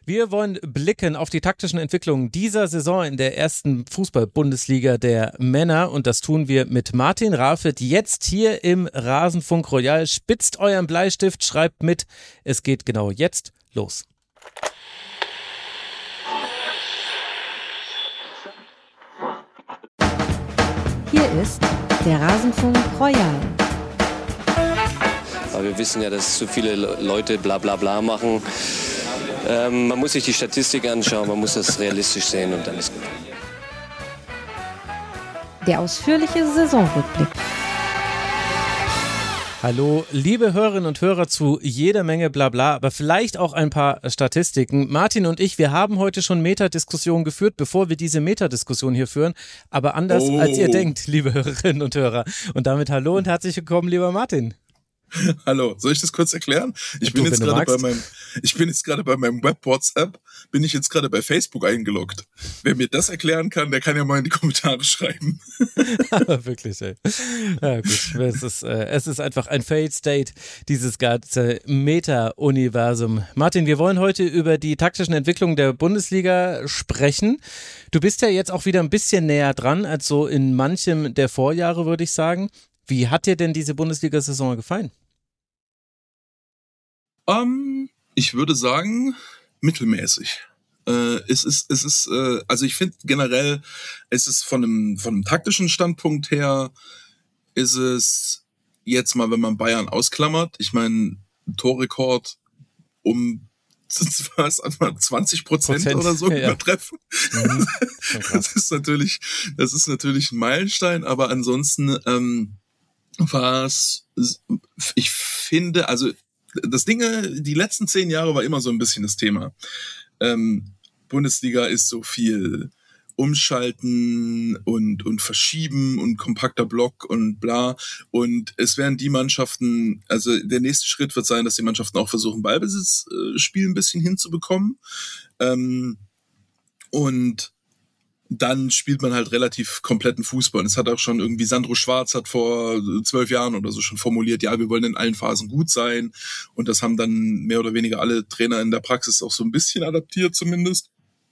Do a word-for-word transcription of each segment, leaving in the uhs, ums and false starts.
Wir wollen blicken auf die taktischen Entwicklungen dieser Saison in der ersten Fußball-Bundesliga der Männer und das tun wir mit Martin Rafet jetzt hier im Rasenfunk Royal. Spitzt euren Bleistift, schreibt mit, es geht genau jetzt los. Hier ist der Rasenfunk Royal. Aber wir wissen ja, dass zu viele Leute bla bla bla machen. Ähm, man muss sich die Statistik anschauen, man muss das realistisch sehen und dann ist gut. Der ausführliche Saisonrückblick. Hallo, liebe Hörerinnen und Hörer zu jeder Menge Blabla, aber vielleicht auch ein paar Statistiken. Martin und ich, wir haben heute schon Metadiskussionen geführt, bevor wir diese Metadiskussion hier führen, aber anders oh. als ihr denkt, liebe Hörerinnen und Hörer. Und damit hallo und herzlich willkommen, lieber Martin. Hallo, soll ich das kurz erklären? Ich bin, jetzt gerade bei meinem, ich bin jetzt gerade bei meinem Web-WhatsApp, bin ich jetzt gerade bei Facebook eingeloggt. Wer mir das erklären kann, der kann ja mal in die Kommentare schreiben. Wirklich, ey. Ja gut, es ist, äh, es ist einfach ein Failed State, dieses ganze Meta-Universum. Martin, wir wollen heute über die taktischen Entwicklungen der Bundesliga sprechen. Du bist ja jetzt auch wieder ein bisschen näher dran als so in manchem der Vorjahre, würde ich sagen. Wie hat dir denn diese Bundesliga-Saison gefallen? Um, ich würde sagen, mittelmäßig. Äh, es ist, es ist, äh, also ich finde generell, es ist von einem, von einem taktischen Standpunkt her, ist es jetzt mal, wenn man Bayern ausklammert, ich meine, Torrekord um was, zwanzig Prozent oder so ja. übertreffen. Mhm. Das ist natürlich, das ist natürlich ein Meilenstein, aber ansonsten, ähm, was ich finde, also das Ding, die letzten zehn Jahre war immer so ein bisschen das Thema. Ähm, Bundesliga ist so viel umschalten und und verschieben und kompakter Block und bla. Und es werden die Mannschaften, also der nächste Schritt wird sein, dass die Mannschaften auch versuchen, Ballbesitzspiel äh, ein bisschen hinzubekommen. Ähm, und dann spielt man halt relativ kompletten Fußball. Und es hat auch schon irgendwie Sandro Schwarz hat vor zwölf Jahren oder so schon formuliert, ja, wir wollen in allen Phasen gut sein. Und das haben dann mehr oder weniger alle Trainer in der Praxis auch so ein bisschen adaptiert zumindest.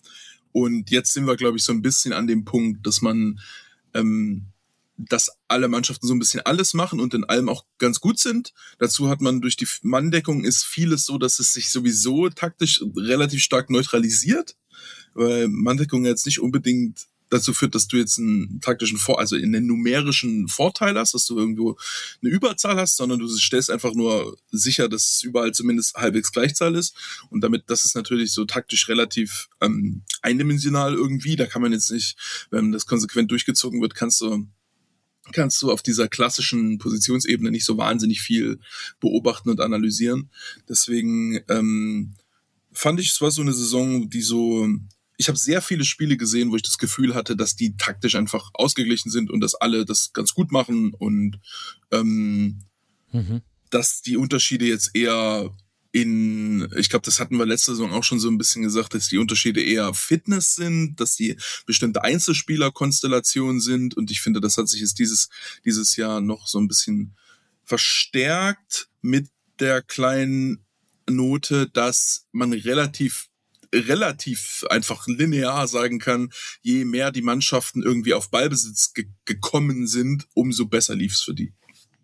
Und jetzt sind wir, glaube ich, so ein bisschen an dem Punkt, dass man, ähm, dass alle Mannschaften so ein bisschen alles machen und in allem auch ganz gut sind. Dazu hat man durch die Manndeckung ist vieles so, dass es sich sowieso taktisch relativ stark neutralisiert. Weil Manndeckung jetzt nicht unbedingt dazu führt, dass du jetzt einen taktischen Vor-, also in den numerischen Vorteil hast, dass du irgendwo eine Überzahl hast, sondern du stellst einfach nur sicher, dass es überall zumindest halbwegs Gleichzahl ist. Und damit, das ist natürlich so taktisch relativ ähm, eindimensional irgendwie. Da kann man jetzt nicht, wenn das konsequent durchgezogen wird, kannst du kannst du auf dieser klassischen Positionsebene nicht so wahnsinnig viel beobachten und analysieren. Deswegen ähm, fand ich, es war so eine Saison, die so, ich habe sehr viele Spiele gesehen, wo ich das Gefühl hatte, dass die taktisch einfach ausgeglichen sind und dass alle das ganz gut machen und ähm, mhm. dass die Unterschiede jetzt eher in, ich glaube, das hatten wir letzte Saison auch schon so ein bisschen gesagt, dass die Unterschiede eher Fitness sind, dass die bestimmte Einzelspielerkonstellationen sind und ich finde, das hat sich jetzt dieses, dieses Jahr noch so ein bisschen verstärkt mit der kleinen Note, dass man relativ relativ einfach linear sagen kann, je mehr die Mannschaften irgendwie auf Ballbesitz ge- gekommen sind, umso besser lief's für die.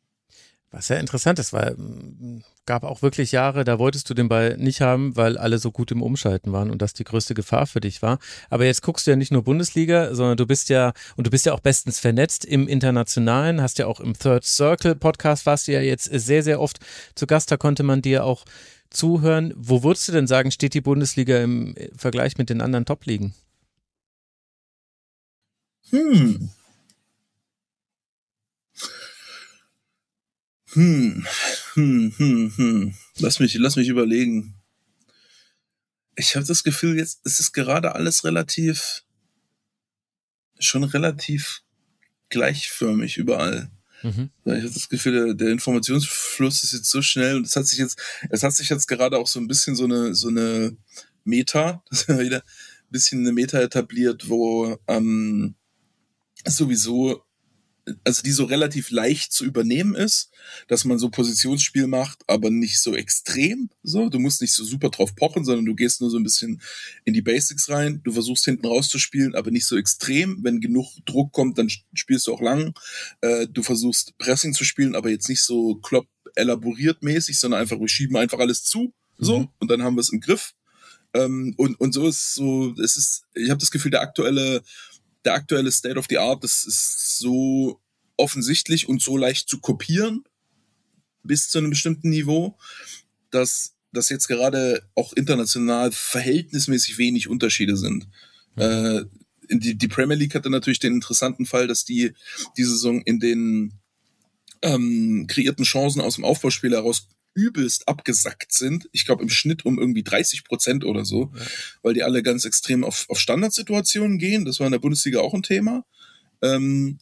Was ja interessant ist, weil gab auch wirklich Jahre, da wolltest du den Ball nicht haben, weil alle so gut im Umschalten waren und das die größte Gefahr für dich war. Aber jetzt guckst du ja nicht nur Bundesliga, sondern du bist ja, und du bist ja auch bestens vernetzt im Internationalen, hast ja auch im Third Circle Podcast, warst du ja jetzt sehr, sehr oft zu Gast, da konnte man dir auch zuhören. Wo würdest du denn sagen, steht die Bundesliga im Vergleich mit den anderen Top-Ligen? Hm. Hm. Hm, hm, hm. Lass mich, lass mich überlegen. Ich habe das Gefühl, jetzt es ist gerade alles relativ, schon relativ gleichförmig überall. Mhm. Ich habe das Gefühl, der, der Informationsfluss ist jetzt so schnell und es hat sich jetzt, es hat sich jetzt gerade auch so ein bisschen so eine, so eine Meta, das ist ja wieder ein bisschen eine Meta etabliert, wo ähm, sowieso also die so relativ leicht zu übernehmen ist, dass man so Positionsspiel macht, aber nicht so extrem. So, du musst nicht so super drauf pochen, sondern du gehst nur so ein bisschen in die Basics rein. Du versuchst hinten rauszuspielen, aber nicht so extrem. Wenn genug Druck kommt, dann spielst du auch lang. Äh, du versuchst Pressing zu spielen, aber jetzt nicht so klopp elaboriert mäßig, sondern einfach, wir schieben einfach alles zu. So, mhm. Und dann haben wir es im Griff. Ähm, und, und so ist so, es ist, ich habe das Gefühl, der aktuelle Der aktuelle State of the Art, das ist so offensichtlich und so leicht zu kopieren bis zu einem bestimmten Niveau, dass, dass jetzt gerade auch international verhältnismäßig wenig Unterschiede sind. Mhm. Äh, die, die Premier League hatte natürlich den interessanten Fall, dass die die Saison in den ähm, kreierten Chancen aus dem Aufbauspiel heraus übelst abgesackt sind. Ich glaube im Schnitt um irgendwie dreißig Prozent oder so, ja. Weil die alle ganz extrem auf, auf Standardsituationen gehen. Das war in der Bundesliga auch ein Thema. Ähm,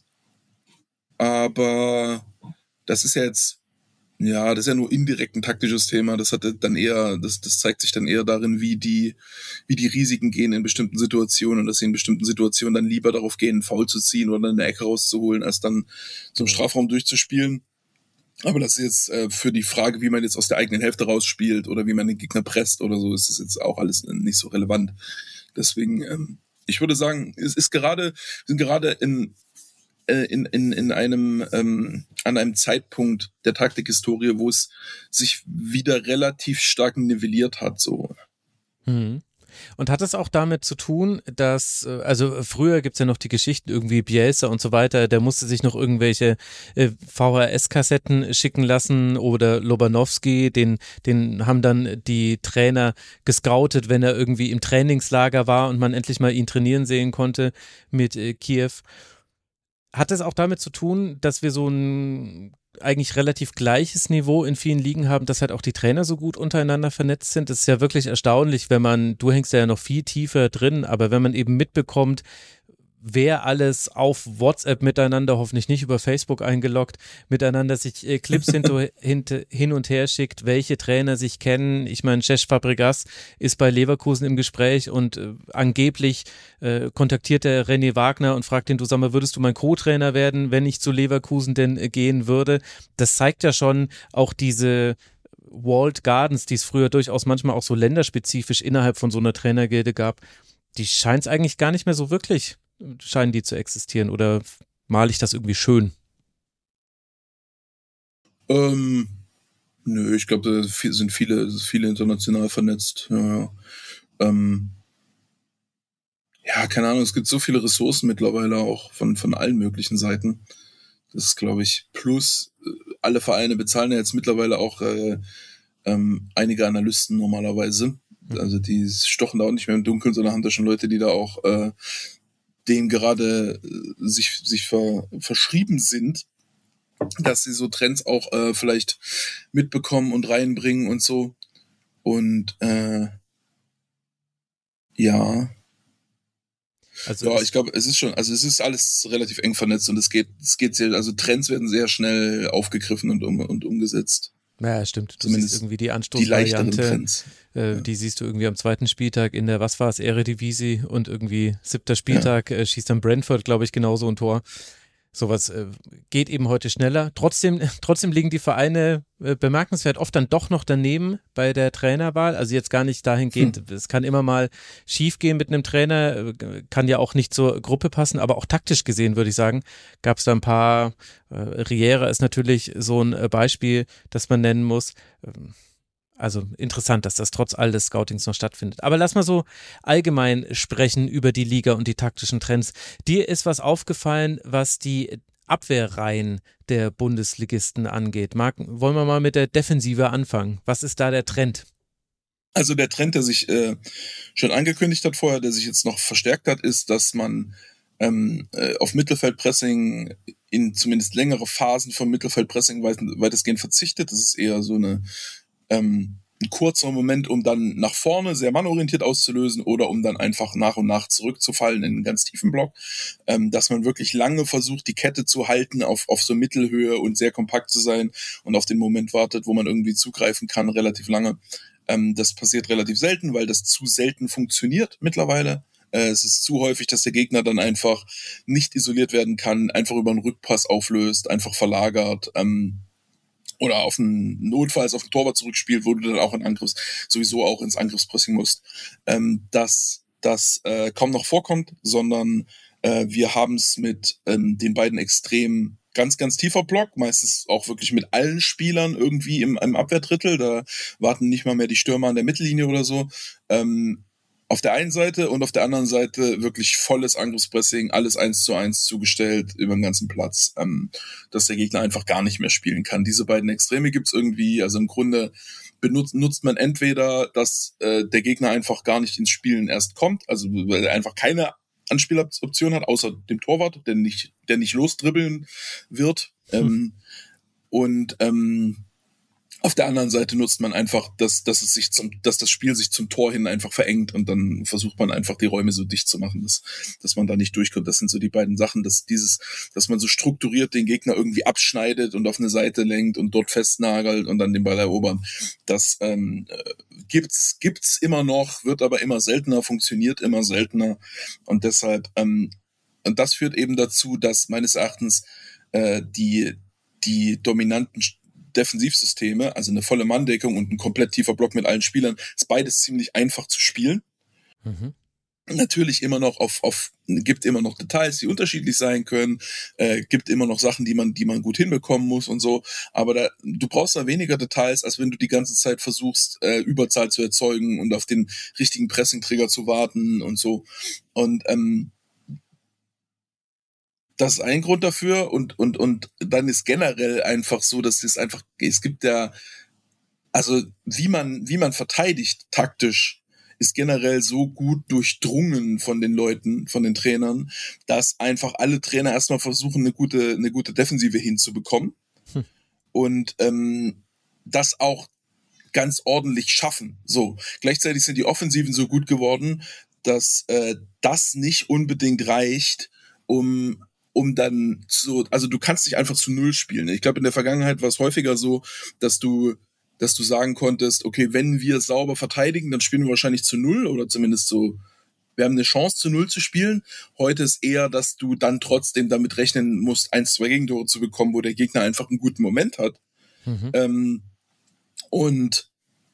aber das ist ja jetzt, ja, das ist ja nur indirekt ein taktisches Thema. Das hat dann eher, das, das zeigt sich dann eher darin, wie die, wie die Risiken gehen in bestimmten Situationen und dass sie in bestimmten Situationen dann lieber darauf gehen, einen Foul zu ziehen oder eine Ecke rauszuholen, als dann zum Strafraum durchzuspielen. Aber das ist jetzt äh, für die Frage, wie man jetzt aus der eigenen Hälfte rausspielt oder wie man den Gegner presst oder so, ist das jetzt auch alles nicht so relevant. Deswegen, ähm, ich würde sagen, es ist gerade, wir sind gerade in, äh, in, in, in einem, ähm, an einem Zeitpunkt der Taktikhistorie, wo es sich wieder relativ stark nivelliert hat, so. Mhm. Und hat es auch damit zu tun, dass, also früher gibt's ja noch die Geschichten, irgendwie Bielsa und so weiter, der musste sich noch irgendwelche äh, V H S-Kassetten schicken lassen oder Lobanowski, den, den haben dann die Trainer gescoutet, wenn er irgendwie im Trainingslager war und man endlich mal ihn trainieren sehen konnte mit äh, Kiew. Hat es auch damit zu tun, dass wir so ein eigentlich relativ gleiches Niveau in vielen Ligen haben, dass halt auch die Trainer so gut untereinander vernetzt sind? Das ist ja wirklich erstaunlich, wenn man, du hängst ja noch viel tiefer drin, aber wenn man eben mitbekommt, wer alles auf WhatsApp miteinander, hoffentlich nicht über Facebook eingeloggt, miteinander sich äh, Clips hinto, hint, hin und her schickt, welche Trainer sich kennen. Ich meine, Cesc Fabregas ist bei Leverkusen im Gespräch und äh, angeblich äh, kontaktiert der René Wagner und fragt ihn, du sag mal, würdest du mein Co-Trainer werden, wenn ich zu Leverkusen denn äh, gehen würde? Das zeigt ja schon auch diese Walled Gardens, die es früher durchaus manchmal auch so länderspezifisch innerhalb von so einer Trainergilde gab. Die scheint es eigentlich gar nicht mehr so wirklich scheinen die zu existieren, oder male ich das irgendwie schön? Ähm, nö, ich glaube, da sind viele, viele international vernetzt. Ja, ja. Ähm, ja, keine Ahnung, es gibt so viele Ressourcen mittlerweile auch von, von allen möglichen Seiten. Das ist, glaube ich, plus alle Vereine bezahlen ja jetzt mittlerweile auch äh, ähm, einige Analysten normalerweise. Also die stochen da auch nicht mehr im Dunkeln, sondern haben da schon Leute, die da auch äh, denen gerade äh, sich sich ver, verschrieben sind, dass sie so Trends auch äh, vielleicht mitbekommen und reinbringen und so. Und äh, ja. Also ja, ich glaube, es ist schon, also es ist alles relativ eng vernetzt und es geht, es geht sehr, also Trends werden sehr schnell aufgegriffen und, um, und umgesetzt. Ja, stimmt. Du Zumindest siehst irgendwie die Anstoßvariante, die, äh, ja. die siehst du irgendwie am zweiten Spieltag in der, was war es, Eredivisie und irgendwie siebter Spieltag ja. äh, schießt dann Brentford, glaube ich, genauso ein Tor. Sowas äh, geht eben heute schneller. Trotzdem, trotzdem liegen die Vereine äh, bemerkenswert oft dann doch noch daneben bei der Trainerwahl. Also jetzt gar nicht dahingehend, hm. es kann immer mal schief gehen mit einem Trainer, äh, kann ja auch nicht zur Gruppe passen, aber auch taktisch gesehen, würde ich sagen, gab es da ein paar, äh, Riera ist natürlich so ein äh, Beispiel, das man nennen muss. Ähm, Also interessant, dass das trotz all des Scoutings noch stattfindet. Aber lass mal so allgemein sprechen über die Liga und die taktischen Trends. Dir ist was aufgefallen, was die Abwehrreihen der Bundesligisten angeht. Marc, wollen wir mal mit der Defensive anfangen? Was ist da der Trend? Also der Trend, der sich äh, schon angekündigt hat vorher, der sich jetzt noch verstärkt hat, ist, dass man ähm, äh, auf Mittelfeldpressing in zumindest längere Phasen vom Mittelfeldpressing weit, weitestgehend verzichtet. Das ist eher so eine Ähm, ein kurzer Moment, um dann nach vorne sehr mannorientiert auszulösen oder um dann einfach nach und nach zurückzufallen in einen ganz tiefen Block, ähm, dass man wirklich lange versucht, die Kette zu halten auf, auf so Mittelhöhe und sehr kompakt zu sein und auf den Moment wartet, wo man irgendwie zugreifen kann, relativ lange. Ähm, das passiert relativ selten, weil das zu selten funktioniert mittlerweile. Äh, es ist zu häufig, dass der Gegner dann einfach nicht isoliert werden kann, einfach über einen Rückpass auflöst, einfach verlagert, ähm, oder auf einen Notfalls auf den Torwart zurückspielt, wo du dann auch in Angriffs, sowieso auch ins Angriffspressing musst, ähm, dass das äh, kaum noch vorkommt, sondern äh, wir haben es mit ähm, den beiden Extremen ganz, ganz tiefer Block, meistens auch wirklich mit allen Spielern irgendwie im, im Abwehrdrittel, da warten nicht mal mehr die Stürmer an der Mittellinie oder so, ähm, auf der einen Seite und auf der anderen Seite wirklich volles Angriffspressing, alles eins zu eins zugestellt über den ganzen Platz, ähm, dass der Gegner einfach gar nicht mehr spielen kann. Diese beiden Extreme gibt's irgendwie, also im Grunde benutzt nutzt man entweder, dass äh, der Gegner einfach gar nicht ins Spielen erst kommt, also weil er einfach keine Anspieloption hat, außer dem Torwart, der nicht, der nicht losdribbeln wird. Hm. Ähm, und ähm, auf der anderen Seite nutzt man einfach, dass, dass es sich zum, dass das Spiel sich zum Tor hin einfach verengt und dann versucht man einfach die Räume so dicht zu machen, dass, dass man da nicht durchkommt. Das sind so die beiden Sachen, dass dieses, dass man so strukturiert den Gegner irgendwie abschneidet und auf eine Seite lenkt und dort festnagelt und dann den Ball erobern. Das ähm, gibt's, gibt's immer noch, wird aber immer seltener, funktioniert immer seltener und deshalb, ähm, und das führt eben dazu, dass meines Erachtens äh, die, die dominanten Defensivsysteme, also eine volle Manndeckung und ein komplett tiefer Block mit allen Spielern, ist beides ziemlich einfach zu spielen. Mhm. Natürlich immer noch auf, auf, gibt immer noch Details, die unterschiedlich sein können, äh, gibt immer noch Sachen, die man, die man gut hinbekommen muss und so, aber da, du brauchst da weniger Details, als wenn du die ganze Zeit versuchst, äh, Überzahl zu erzeugen und auf den richtigen Pressing-Trigger zu warten und so. Und, ähm, das ist ein Grund dafür und, und, und dann ist generell einfach so, dass es einfach, es gibt ja, also wie man, wie man verteidigt taktisch, ist generell so gut durchdrungen von den Leuten, von den Trainern, dass einfach alle Trainer erstmal versuchen, eine gute, eine gute Defensive hinzubekommen hm. und ähm, das auch ganz ordentlich schaffen. So, gleichzeitig sind die Offensiven so gut geworden, dass äh, das nicht unbedingt reicht, um um dann so, also du kannst nicht einfach zu Null spielen. Ich glaube, in der Vergangenheit war es häufiger so, dass du, dass du sagen konntest, okay, wenn wir sauber verteidigen, dann spielen wir wahrscheinlich zu Null oder zumindest so, wir haben eine Chance zu Null zu spielen. Heute ist eher, dass du dann trotzdem damit rechnen musst, eins, zwei Gegentore zu bekommen, wo der Gegner einfach einen guten Moment hat. Mhm. Ähm, und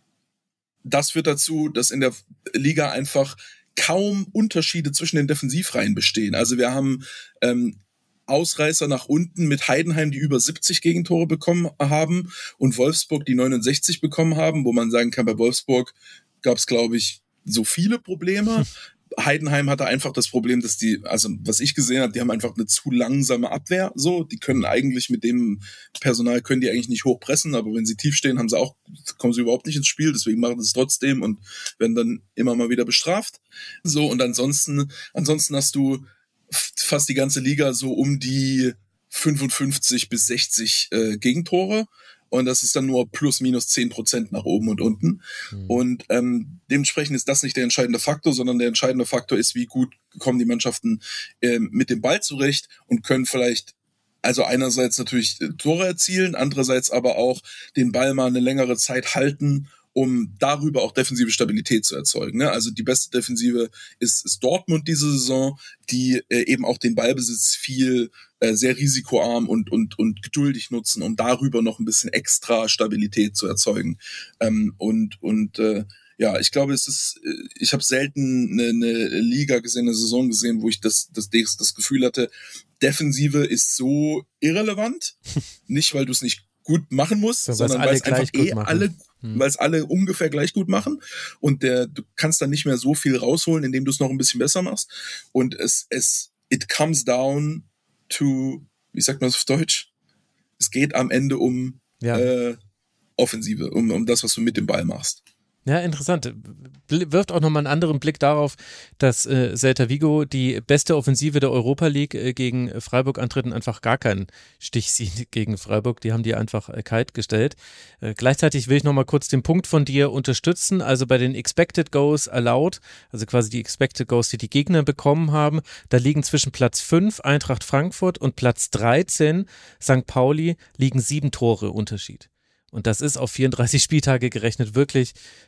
das führt dazu, dass in der Liga einfach kaum Unterschiede zwischen den Defensivreihen bestehen. Also wir haben ähm, Ausreißer nach unten mit Heidenheim, die über siebzig Gegentore bekommen haben und Wolfsburg, die neunundsechzig bekommen haben, wo man sagen kann, bei Wolfsburg gab es, glaube ich, so viele Probleme. Hm. Heidenheim hatte einfach das Problem, dass die, also was ich gesehen habe, die haben einfach eine zu langsame Abwehr, so, die können eigentlich mit dem Personal, können die eigentlich nicht hochpressen, aber wenn sie tief stehen, haben sie auch, kommen sie überhaupt nicht ins Spiel, deswegen machen sie es trotzdem und werden dann immer mal wieder bestraft. So, und ansonsten, ansonsten hast du fast die ganze Liga so um die fünfundfünfzig bis sechzig äh, Gegentore und das ist dann nur plus minus zehn Prozent nach oben und unten mhm. und ähm, dementsprechend ist das nicht der entscheidende Faktor, sondern der entscheidende Faktor ist, wie gut kommen die Mannschaften äh, mit dem Ball zurecht und können vielleicht also einerseits natürlich Tore erzielen, andererseits aber auch den Ball mal eine längere Zeit halten, um darüber auch defensive Stabilität zu erzeugen. Ne? Also die beste Defensive ist, ist Dortmund diese Saison, die äh, eben auch den Ballbesitz viel äh, sehr risikoarm und, und, und geduldig nutzen, um darüber noch ein bisschen extra Stabilität zu erzeugen. Ähm, und und äh, ja, ich glaube, es ist, ich habe selten eine, eine Liga gesehen, eine Saison gesehen, wo ich das, das, das Gefühl hatte, Defensive ist so irrelevant. Nicht, weil du es nicht gut machen musst, so, sondern weil es einfach eh machen. alle hm. weil es alle ungefähr gleich gut machen und der du kannst dann nicht mehr so viel rausholen, indem du es noch ein bisschen besser machst und es es it comes down to, wie sagt man das auf Deutsch? Es geht am Ende um ja. äh, Offensive, um um das, was du mit dem Ball machst. Ja, interessant. Wirft auch nochmal einen anderen Blick darauf, dass äh, Celta Vigo die beste Offensive der Europa League äh, gegen Freiburg antritt und einfach gar keinen Stich sieht gegen Freiburg. Die haben die einfach äh, kalt gestellt. Äh, gleichzeitig will ich nochmal kurz den Punkt von dir unterstützen. Also bei den Expected Goals allowed, also quasi die Expected Goals, die die Gegner bekommen haben, da liegen zwischen Platz fünf Eintracht Frankfurt und Platz dreizehn Sankt Pauli liegen sieben Tore Unterschied. Und das ist auf vierunddreißig Spieltage gerechnet wirklich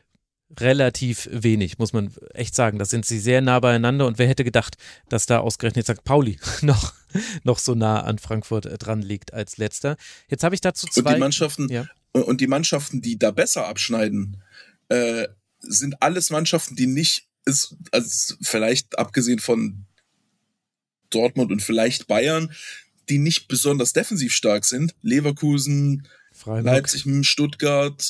relativ wenig, muss man echt sagen. Da sind sie sehr nah beieinander und wer hätte gedacht, dass da ausgerechnet Sankt Pauli noch, noch so nah an Frankfurt dran liegt als letzter. Jetzt habe ich dazu zwei... Und die Mannschaften, ja. und die Mannschaften, die da besser abschneiden, äh, sind alles Mannschaften, die nicht, ist, also vielleicht abgesehen von Dortmund und vielleicht Bayern, die nicht besonders defensiv stark sind. Leverkusen, Freiburg. Leipzig, Stuttgart,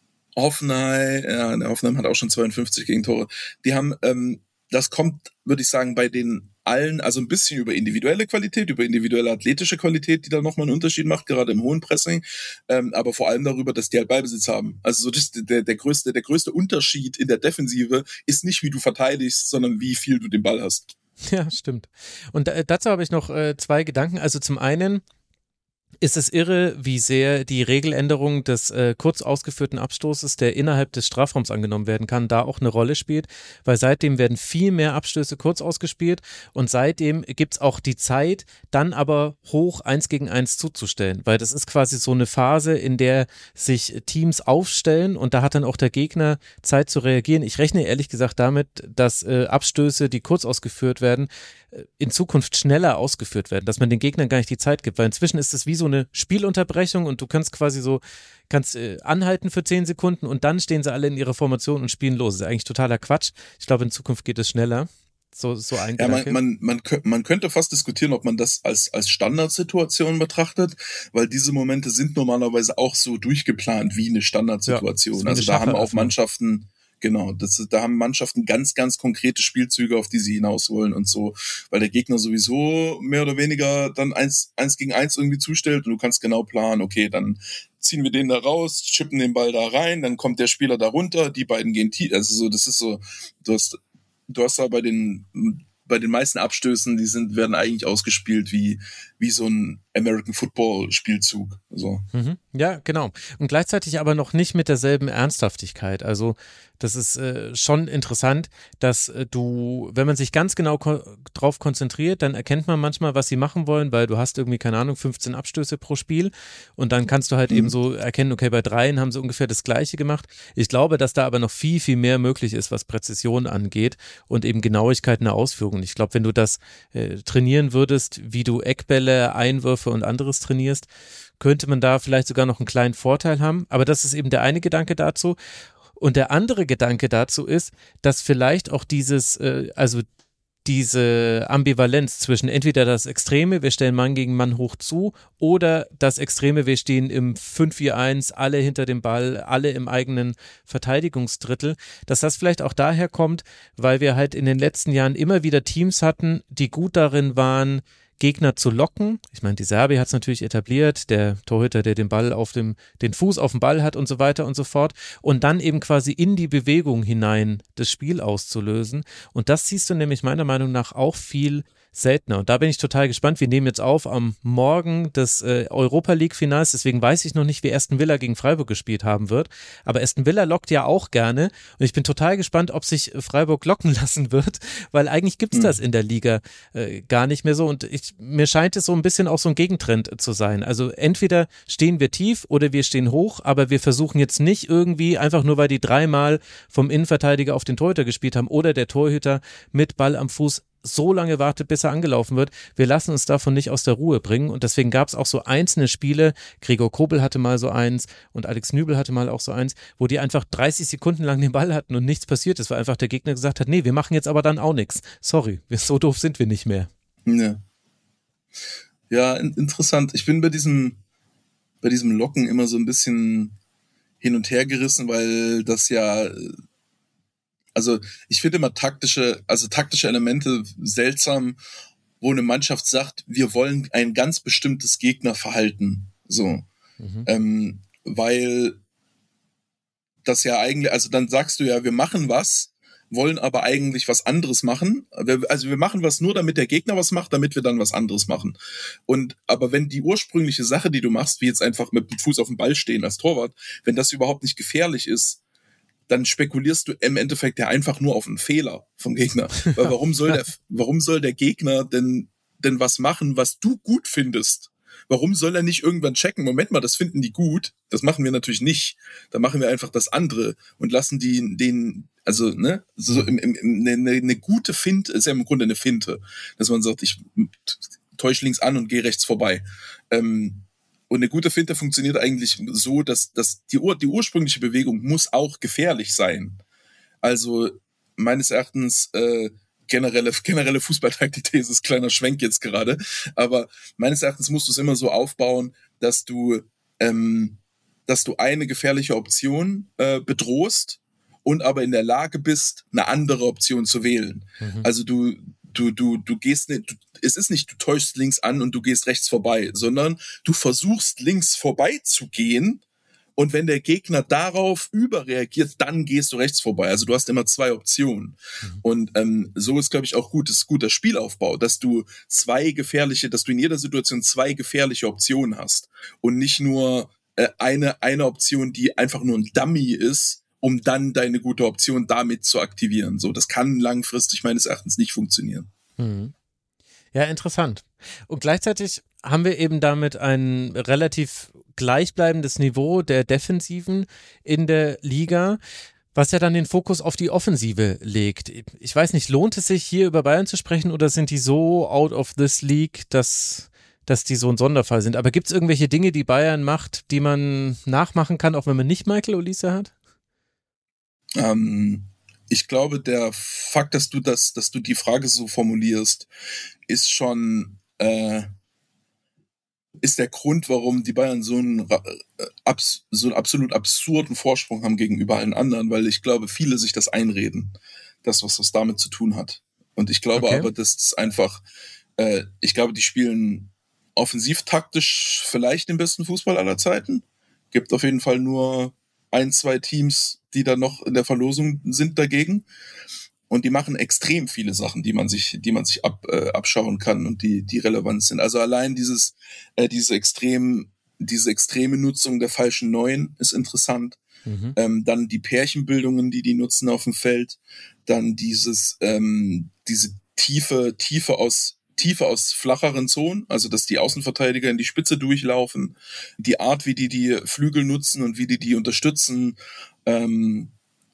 Hoffenheim, ja, der Hoffenheim hat auch schon zweiundfünfzig Gegentore. Die haben, ähm, das kommt, würde ich sagen, bei den allen, also ein bisschen über individuelle Qualität, über individuelle athletische Qualität, die da nochmal einen Unterschied macht, gerade im hohen Pressing, ähm, aber vor allem darüber, dass die halt Ballbesitz haben. Also so das, der, der größte, der größte Unterschied in der Defensive ist nicht, wie du verteidigst, sondern wie viel du den Ball hast. Ja, stimmt. Und äh, dazu habe ich noch äh, zwei Gedanken. Also zum einen ist es irre, wie sehr die Regeländerung des äh, kurz ausgeführten Abstoßes, der innerhalb des Strafraums angenommen werden kann, da auch eine Rolle spielt, weil seitdem werden viel mehr Abstöße kurz ausgespielt und seitdem gibt es auch die Zeit, dann aber hoch eins gegen eins zuzustellen, weil das ist quasi so eine Phase, in der sich Teams aufstellen und da hat dann auch der Gegner Zeit zu reagieren. Ich rechne ehrlich gesagt damit, dass äh, Abstöße, die kurz ausgeführt werden, in Zukunft schneller ausgeführt werden, dass man den Gegnern gar nicht die Zeit gibt, weil inzwischen ist es wie so eine Spielunterbrechung und du kannst quasi so, kannst äh, anhalten für zehn Sekunden und dann stehen sie alle in ihrer Formation und spielen los. Das ist eigentlich totaler Quatsch. Ich glaube, in Zukunft geht es schneller. So, so ein ja, Gedanke. man, man, man, man könnte fast diskutieren, ob man das als, als Standardsituation betrachtet, weil diese Momente sind normalerweise auch so durchgeplant wie eine Standardsituation. Ja, wie eine also da haben auch Schacheröffnung. Mannschaften Genau, das, da haben Mannschaften ganz, ganz konkrete Spielzüge, auf die sie hinaus wollen und so, weil der Gegner sowieso mehr oder weniger dann eins, eins gegen eins irgendwie zustellt und du kannst genau planen, okay, dann ziehen wir den da raus, chippen den Ball da rein, dann kommt der Spieler da runter, die beiden gehen tief, also so, das ist so, du hast, du hast da bei den, bei den meisten Abstößen, die sind, werden eigentlich ausgespielt wie, wie so ein American Football Spielzug, so. Mhm. Ja, genau. Und gleichzeitig aber noch nicht mit derselben Ernsthaftigkeit. Also das ist äh, schon interessant, dass äh, du, wenn man sich ganz genau ko- drauf konzentriert, dann erkennt man manchmal, was sie machen wollen, weil du hast irgendwie, keine Ahnung, fünfzehn Abstöße pro Spiel und dann kannst du halt mhm. eben so erkennen, okay, bei dreien haben sie ungefähr das Gleiche gemacht. Ich glaube, dass da aber noch viel, viel mehr möglich ist, was Präzision angeht und eben Genauigkeit in der Ausführung. Ich glaube, wenn du das äh, trainieren würdest, wie du Eckbälle, Einwürfe und anderes trainierst, könnte man da vielleicht sogar noch einen kleinen Vorteil haben. Aber das ist eben der eine Gedanke dazu. Und der andere Gedanke dazu ist, dass vielleicht auch dieses, äh, also diese Ambivalenz zwischen entweder das Extreme, wir stellen Mann gegen Mann hoch zu, oder das Extreme, wir stehen im fünf vier eins, alle hinter dem Ball, alle im eigenen Verteidigungsdrittel, dass das vielleicht auch daher kommt, weil wir halt in den letzten Jahren immer wieder Teams hatten, die gut darin waren, Gegner zu locken. Ich meine, die Serbi hat es natürlich etabliert, der Torhüter, der den Ball auf dem, den Fuß auf dem Ball hat und so weiter und so fort und dann eben quasi in die Bewegung hinein das Spiel auszulösen und das siehst du nämlich meiner Meinung nach auch viel seltener und da bin ich total gespannt. Wir nehmen jetzt auf am Morgen des äh, Europa-League-Finals, deswegen weiß ich noch nicht, wie Aston Villa gegen Freiburg gespielt haben wird, aber Aston Villa lockt ja auch gerne und ich bin total gespannt, ob sich Freiburg locken lassen wird, weil eigentlich gibt es das in der Liga äh, gar nicht mehr so und ich, mir scheint es so ein bisschen auch so ein Gegentrend zu sein. Also entweder stehen wir tief oder wir stehen hoch, aber wir versuchen jetzt nicht irgendwie, einfach nur weil die dreimal vom Innenverteidiger auf den Torhüter gespielt haben oder der Torhüter mit Ball am Fuß so lange wartet, bis er angelaufen wird. Wir lassen uns davon nicht aus der Ruhe bringen und deswegen gab es auch so einzelne Spiele, Gregor Kobel hatte mal so eins und Alex Nübel hatte mal auch so eins, wo die einfach dreißig Sekunden lang den Ball hatten und nichts passiert ist, weil einfach der Gegner gesagt hat, nee, wir machen jetzt aber dann auch nichts. Sorry, so doof sind wir nicht mehr. Ja, ja in- interessant. Ich bin bei diesem, bei diesem Locken immer so ein bisschen hin und her gerissen, weil das ja Also ich finde immer taktische, also taktische Elemente seltsam, wo eine Mannschaft sagt, wir wollen ein ganz bestimmtes Gegnerverhalten. So. Mhm. Ähm, weil das ja eigentlich, also dann sagst du ja, wir machen was, wollen aber eigentlich was anderes machen. Also wir machen was nur, damit der Gegner was macht, damit wir dann was anderes machen. Und aber wenn die ursprüngliche Sache, die du machst, wie jetzt einfach mit dem Fuß auf dem Ball stehen als Torwart, wenn das überhaupt nicht gefährlich ist, dann spekulierst du im Endeffekt ja einfach nur auf einen Fehler vom Gegner. Weil warum soll der, warum soll der Gegner denn, denn was machen, was du gut findest? Warum soll er nicht irgendwann checken? Moment mal, das finden die gut. Das machen wir natürlich nicht. Da machen wir einfach das andere und lassen die den, also ne, so im, im, im, eine, eine gute Finte, ist ja im Grunde eine Finte, dass man sagt, ich täusche links an und gehe rechts vorbei. Ähm, und eine gute Finte funktioniert eigentlich so, dass, dass die, Ur, die ursprüngliche Bewegung muss auch gefährlich sein. Also meines Erachtens äh, generelle generelle Fußballtaktik-These ist kleiner Schwenk jetzt gerade, aber meines Erachtens musst du es immer so aufbauen, dass du ähm, dass du eine gefährliche Option äh, bedrohst und aber in der Lage bist, eine andere Option zu wählen. Mhm. Also du du du du gehst nicht, du, es ist nicht, du täuschst links an und du gehst rechts vorbei, sondern du versuchst links vorbei zu gehen. Und wenn der Gegner darauf überreagiert, dann gehst du rechts vorbei. Also du hast immer zwei Optionen. Mhm. Und ähm, so ist, glaube ich, auch gut, ist guter Spielaufbau, dass du zwei gefährliche, dass du in jeder Situation zwei gefährliche Optionen hast. Und nicht nur äh, eine, eine Option, die einfach nur ein Dummy ist, um dann deine gute Option damit zu aktivieren. So, das kann langfristig meines Erachtens nicht funktionieren. Mhm. Ja, interessant. Und gleichzeitig haben wir eben damit ein relativ gleichbleibendes Niveau der Defensiven in der Liga, was ja dann den Fokus auf die Offensive legt. Ich weiß nicht, lohnt es sich hier über Bayern zu sprechen oder sind die so out of this league, dass, dass die so ein Sonderfall sind? Aber gibt es irgendwelche Dinge, die Bayern macht, die man nachmachen kann, auch wenn man nicht Michael Olise hat? Ähm, ich glaube, der Fakt, dass du das, dass du die Frage so formulierst, ist schon äh, ist der Grund, warum die Bayern so einen, äh, so einen absolut absurden Vorsprung haben gegenüber allen anderen, weil ich glaube, viele sich das einreden, das, was das damit zu tun hat. Und ich glaube okay. aber, dass das einfach, äh, ich glaube, die spielen offensivtaktisch vielleicht den besten Fußball aller Zeiten. Gibt auf jeden Fall nur ein, zwei Teams, die da noch in der Verlosung sind dagegen. Und die machen extrem viele Sachen, die man sich, die man sich ab, äh, abschauen kann und die, die relevant sind. Also allein dieses, äh, diese extrem, diese extreme Nutzung der falschen Neun ist interessant. Mhm. Ähm, dann die Pärchenbildungen, die die nutzen auf dem Feld. Dann dieses, ähm, diese Tiefe, Tiefe aus, Tiefe aus flacheren Zonen, also dass die Außenverteidiger in die Spitze durchlaufen. Die Art, wie die die Flügel nutzen und wie die die unterstützen. Ähm,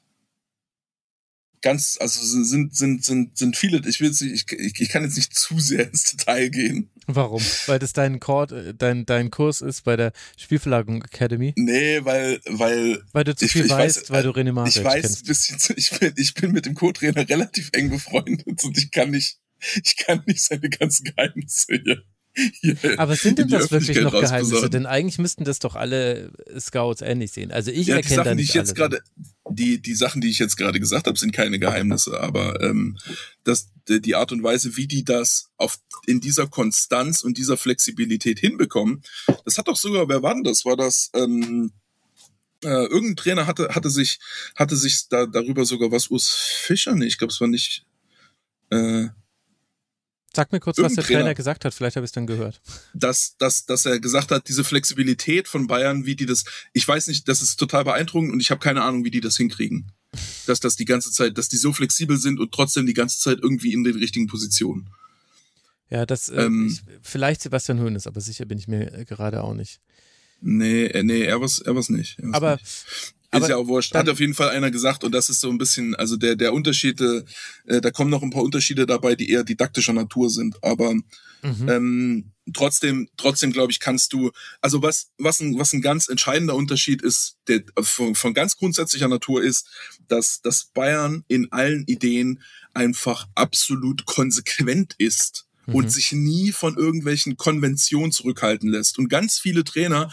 Ganz, also sind, sind, sind, sind viele, ich will jetzt nicht, ich, ich kann jetzt nicht zu sehr ins Detail gehen. Warum? Weil das dein Kurs, dein, dein Kurs ist bei der Spielverlagerung Academy? Nee, weil, weil. Weil du zu viel ich, weißt, ich weiß, weil du René Maric Ich weiß kennst. ein bisschen, zu, ich bin, ich bin mit dem Co-Trainer relativ eng befreundet und ich kann nicht, ich kann nicht seine ganzen Geheimnisse hier. Hier aber sind denn das wirklich noch Geheimnisse? Denn eigentlich müssten das doch alle Scouts ähnlich sehen. Also ich ja, erkenne Sachen, da nicht die ich jetzt gerade, die die Sachen, die ich jetzt gerade gesagt habe, sind keine Geheimnisse. Aber ähm, das, die Art und Weise, wie die das auf in dieser Konstanz und dieser Flexibilität hinbekommen, das hat doch sogar, wer war denn das? War das ähm, äh, irgendein Trainer hatte hatte sich hatte sich da darüber sogar was Urs Fischer? Nee, ich glaube, es war nicht. Äh, Sag mir kurz, was der Trainer gesagt hat, vielleicht habe ich es dann gehört. Dass, dass, dass er gesagt hat, diese Flexibilität von Bayern, wie die das, ich weiß nicht, das ist total beeindruckend und ich habe keine Ahnung, wie die das hinkriegen. Dass das die ganze Zeit, dass die so flexibel sind und trotzdem die ganze Zeit irgendwie in den richtigen Positionen. Ja, das, äh, ähm, ich, vielleicht Sebastian Hoeneß, aber sicher bin ich mir gerade auch nicht. Nee, nee, er war's, er war's nicht. Er war's aber, nicht. Ist ja auch wurscht. Hat auf jeden Fall einer gesagt und das ist so ein bisschen, also der der Unterschied, äh, da kommen noch ein paar Unterschiede dabei, die eher didaktischer Natur sind, aber mhm. ähm, trotzdem, trotzdem glaube ich, kannst du, also was was ein was ein ganz entscheidender Unterschied ist, der von, von ganz grundsätzlicher Natur ist, dass dass Bayern in allen Ideen einfach absolut konsequent ist mhm. und sich nie von irgendwelchen Konventionen zurückhalten lässt und ganz viele Trainer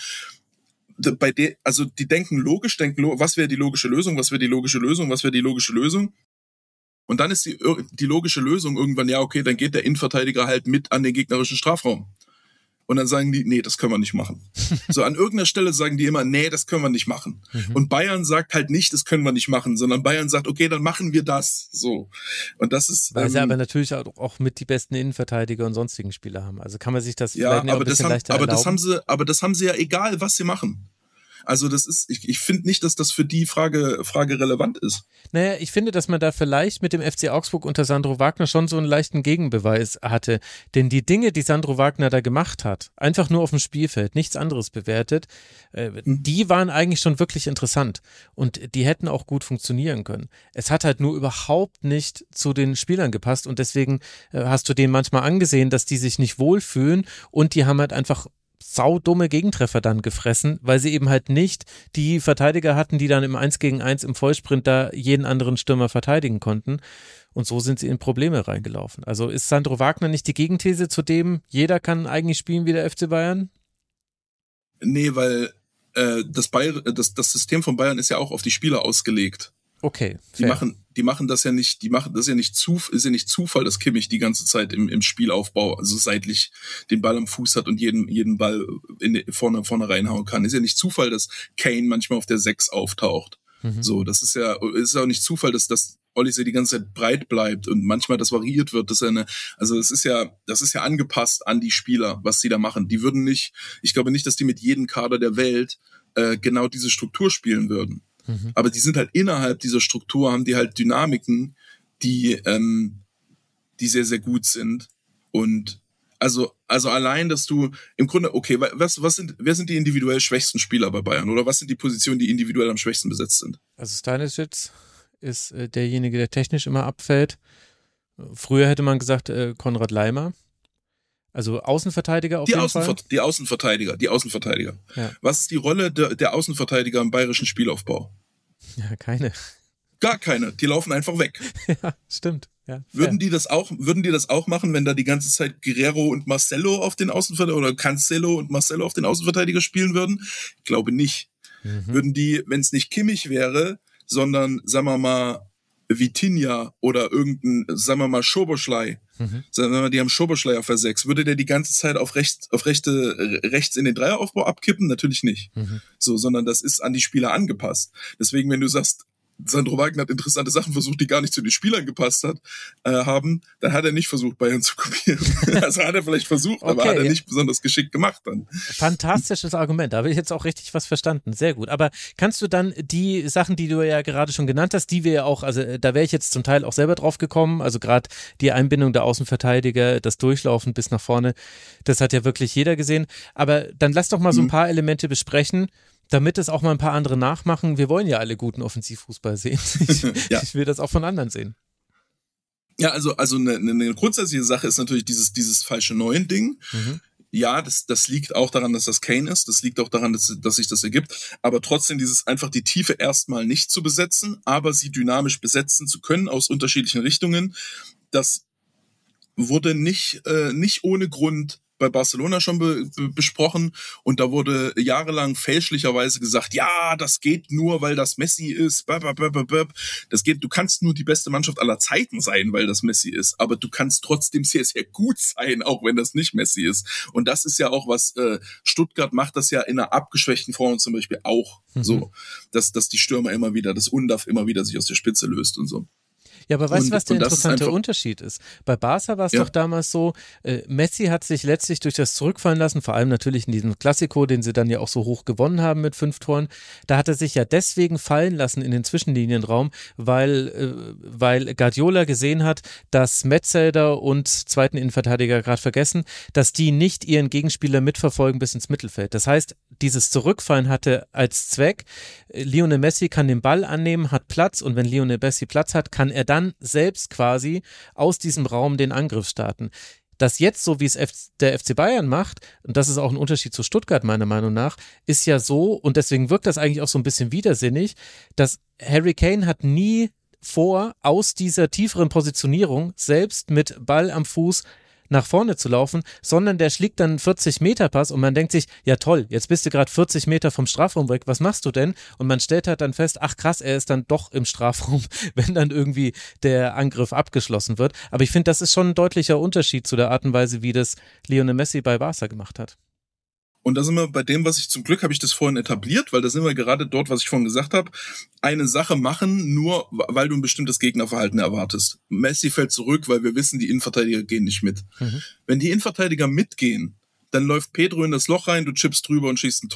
bei der, also die denken logisch, denken, was wäre die logische Lösung, was wäre die logische Lösung, was wäre die logische Lösung. Und dann ist die, die logische Lösung irgendwann, ja, okay, dann geht der Innenverteidiger halt mit an den gegnerischen Strafraum. Und dann sagen die, nee, das können wir nicht machen. So an irgendeiner Stelle sagen die immer, nee, das können wir nicht machen. Mhm. Und Bayern sagt halt nicht, das können wir nicht machen, sondern Bayern sagt, okay, dann machen wir das. So. Und das ist. Weil ähm, sie aber natürlich auch mit die besten Innenverteidiger und sonstigen Spieler haben. Also kann man sich das ja, vielleicht aber ein bisschen das haben, leichter aber erlauben. das haben sie, aber das haben sie ja egal, was sie machen. Also das ist, ich, ich finde nicht, dass das für die Frage, Frage relevant ist. Naja, ich finde, dass man da vielleicht mit dem F C Augsburg unter Sandro Wagner schon so einen leichten Gegenbeweis hatte. Denn die Dinge, die Sandro Wagner da gemacht hat, einfach nur auf dem Spielfeld, nichts anderes bewertet, äh, mhm. die waren eigentlich schon wirklich interessant. Und die hätten auch gut funktionieren können. Es hat halt nur überhaupt nicht zu den Spielern gepasst und deswegen äh, hast du denen manchmal angesehen, dass die sich nicht wohlfühlen und die haben halt einfach saudumme Gegentreffer dann gefressen, weil sie eben halt nicht die Verteidiger hatten, die dann im eins gegen eins im Vollsprint da jeden anderen Stürmer verteidigen konnten. Und so sind sie in Probleme reingelaufen. Also ist Sandro Wagner nicht die Gegenthese zu dem, jeder kann eigentlich spielen wie der F C Bayern? Nee, weil äh, das, Bayer, das, das System von Bayern ist ja auch auf die Spieler ausgelegt. Okay. Die machen, die machen das ja nicht, die machen das ja nicht zu, ist ja nicht Zufall, dass Kimmich die ganze Zeit im, im Spielaufbau, also seitlich den Ball am Fuß hat und jeden, jeden Ball in, vorne, vorne reinhauen kann. Ist ja nicht Zufall, dass Kane manchmal auf der sechs auftaucht. Mhm. So, das ist ja, ist ja auch nicht Zufall, dass das Olise die ganze Zeit breit bleibt und manchmal das variiert wird, dass er eine, also das ist ja, das ist ja angepasst an die Spieler, was sie da machen. Die würden nicht, ich glaube nicht, dass die mit jedem Kader der Welt äh, genau diese Struktur spielen würden. Mhm. Aber die sind halt innerhalb dieser Struktur, haben die halt Dynamiken, die, ähm, die sehr, sehr gut sind. Und also, also allein, dass du im Grunde, okay, was, was sind, wer sind die individuell schwächsten Spieler bei Bayern? Oder was sind die Positionen, die individuell am schwächsten besetzt sind? Also Stanisic ist äh, derjenige, der technisch immer abfällt. Früher hätte man gesagt, äh, Konrad Laimer. Also Außenverteidiger auf die jeden Außenver- Fall? Die Außenverteidiger, die Außenverteidiger. Ja. Was ist die Rolle der, der Außenverteidiger im bayerischen Spielaufbau? Ja, keine. Gar keine, die laufen einfach weg. Ja, stimmt. Ja, würden die das auch, würden die das auch machen, wenn da die ganze Zeit Guerrero und Marcelo auf den Außenverteidiger oder Cancelo und Marcelo auf den Außenverteidiger spielen würden? Ich glaube nicht. Mhm. Würden die, wenn es nicht Kimmich wäre, sondern, sagen wir mal, Vitinha oder irgendein, sagen wir mal, Szoboszlai, mhm. sagen wir mal, die haben Szoboszlai auf der sechs, würde der die ganze Zeit auf rechts, auf rechte, rechts in den Dreieraufbau abkippen? Natürlich nicht. Mhm. So, sondern das ist an die Spieler angepasst. Deswegen, wenn du sagst, Sandro Wagner hat interessante Sachen versucht, die gar nicht zu den Spielern gepasst hat, äh, haben, dann hat er nicht versucht, Bayern zu kopieren. Also hat er vielleicht versucht, okay, aber hat er ja. nicht besonders geschickt gemacht dann. Fantastisches Argument, da habe ich jetzt auch richtig was verstanden. Sehr gut. Aber kannst du dann die Sachen, die du ja gerade schon genannt hast, die wir ja auch, also da wäre ich jetzt zum Teil auch selber drauf gekommen, also gerade die Einbindung der Außenverteidiger, das Durchlaufen bis nach vorne, das hat ja wirklich jeder gesehen. Aber dann lass doch mal so ein paar Elemente besprechen, damit es auch mal ein paar andere nachmachen. Wir wollen ja alle guten Offensivfußball sehen. Ich, ja. ich will das auch von anderen sehen. Ja, also, also eine, eine grundsätzliche Sache ist natürlich dieses, dieses falsche Neuen-Ding. Mhm. Ja, das, das liegt auch daran, dass das Kane ist. Das liegt auch daran, dass, dass sich das ergibt. Aber trotzdem dieses einfach die Tiefe erstmal nicht zu besetzen, aber sie dynamisch besetzen zu können aus unterschiedlichen Richtungen. Das wurde nicht, äh, nicht ohne Grund bei Barcelona schon be- be- besprochen und da wurde jahrelang fälschlicherweise gesagt, ja, das geht nur, weil das Messi ist. Das geht, du kannst nur die beste Mannschaft aller Zeiten sein, weil das Messi ist, aber du kannst trotzdem sehr, sehr gut sein, auch wenn das nicht Messi ist. Und das ist ja auch was, äh, Stuttgart macht das ja in einer abgeschwächten Form zum Beispiel auch mhm. so, dass, dass die Stürmer immer wieder, das Undav immer wieder sich aus der Spitze löst und so. Ja, aber weißt du, was der interessante ist Unterschied ist? Bei Barca war es ja. doch damals so, äh, Messi hat sich letztlich durch das Zurückfallen lassen, vor allem natürlich in diesem Klassiko, den sie dann ja auch so hoch gewonnen haben mit fünf Toren, da hat er sich ja deswegen fallen lassen in den Zwischenlinienraum, weil, äh, weil Guardiola gesehen hat, dass Metzelder und zweiten Innenverteidiger gerade vergessen, dass die nicht ihren Gegenspieler mitverfolgen bis ins Mittelfeld. Das heißt, dieses Zurückfallen hatte als Zweck, Lionel Messi kann den Ball annehmen, hat Platz und wenn Lionel Messi Platz hat, kann er dann selbst quasi aus diesem Raum den Angriff starten. Das jetzt, so wie es F- der F C Bayern macht, und das ist auch ein Unterschied zu Stuttgart meiner Meinung nach, ist ja so, und deswegen wirkt das eigentlich auch so ein bisschen widersinnig, dass Harry Kane hat nie vor, aus dieser tieferen Positionierung selbst mit Ball am Fuß nach vorne zu laufen, sondern der schlägt dann einen vierzig-Meter-Pass und man denkt sich, ja toll, jetzt bist du gerade vierzig Meter vom Strafraum weg, was machst du denn? Und man stellt halt dann fest, ach krass, er ist dann doch im Strafraum, wenn dann irgendwie der Angriff abgeschlossen wird. Aber ich finde, das ist schon ein deutlicher Unterschied zu der Art und Weise, wie das Lionel Messi bei Barca gemacht hat. Und da sind wir bei dem, was ich zum Glück habe ich das vorhin etabliert, weil da sind wir gerade dort, was ich vorhin gesagt habe, eine Sache machen, nur weil du ein bestimmtes Gegnerverhalten erwartest. Messi fällt zurück, weil wir wissen, die Innenverteidiger gehen nicht mit. Mhm. Wenn die Innenverteidiger mitgehen, dann läuft Pedro in das Loch rein, du chippst drüber und schießt ein Tor.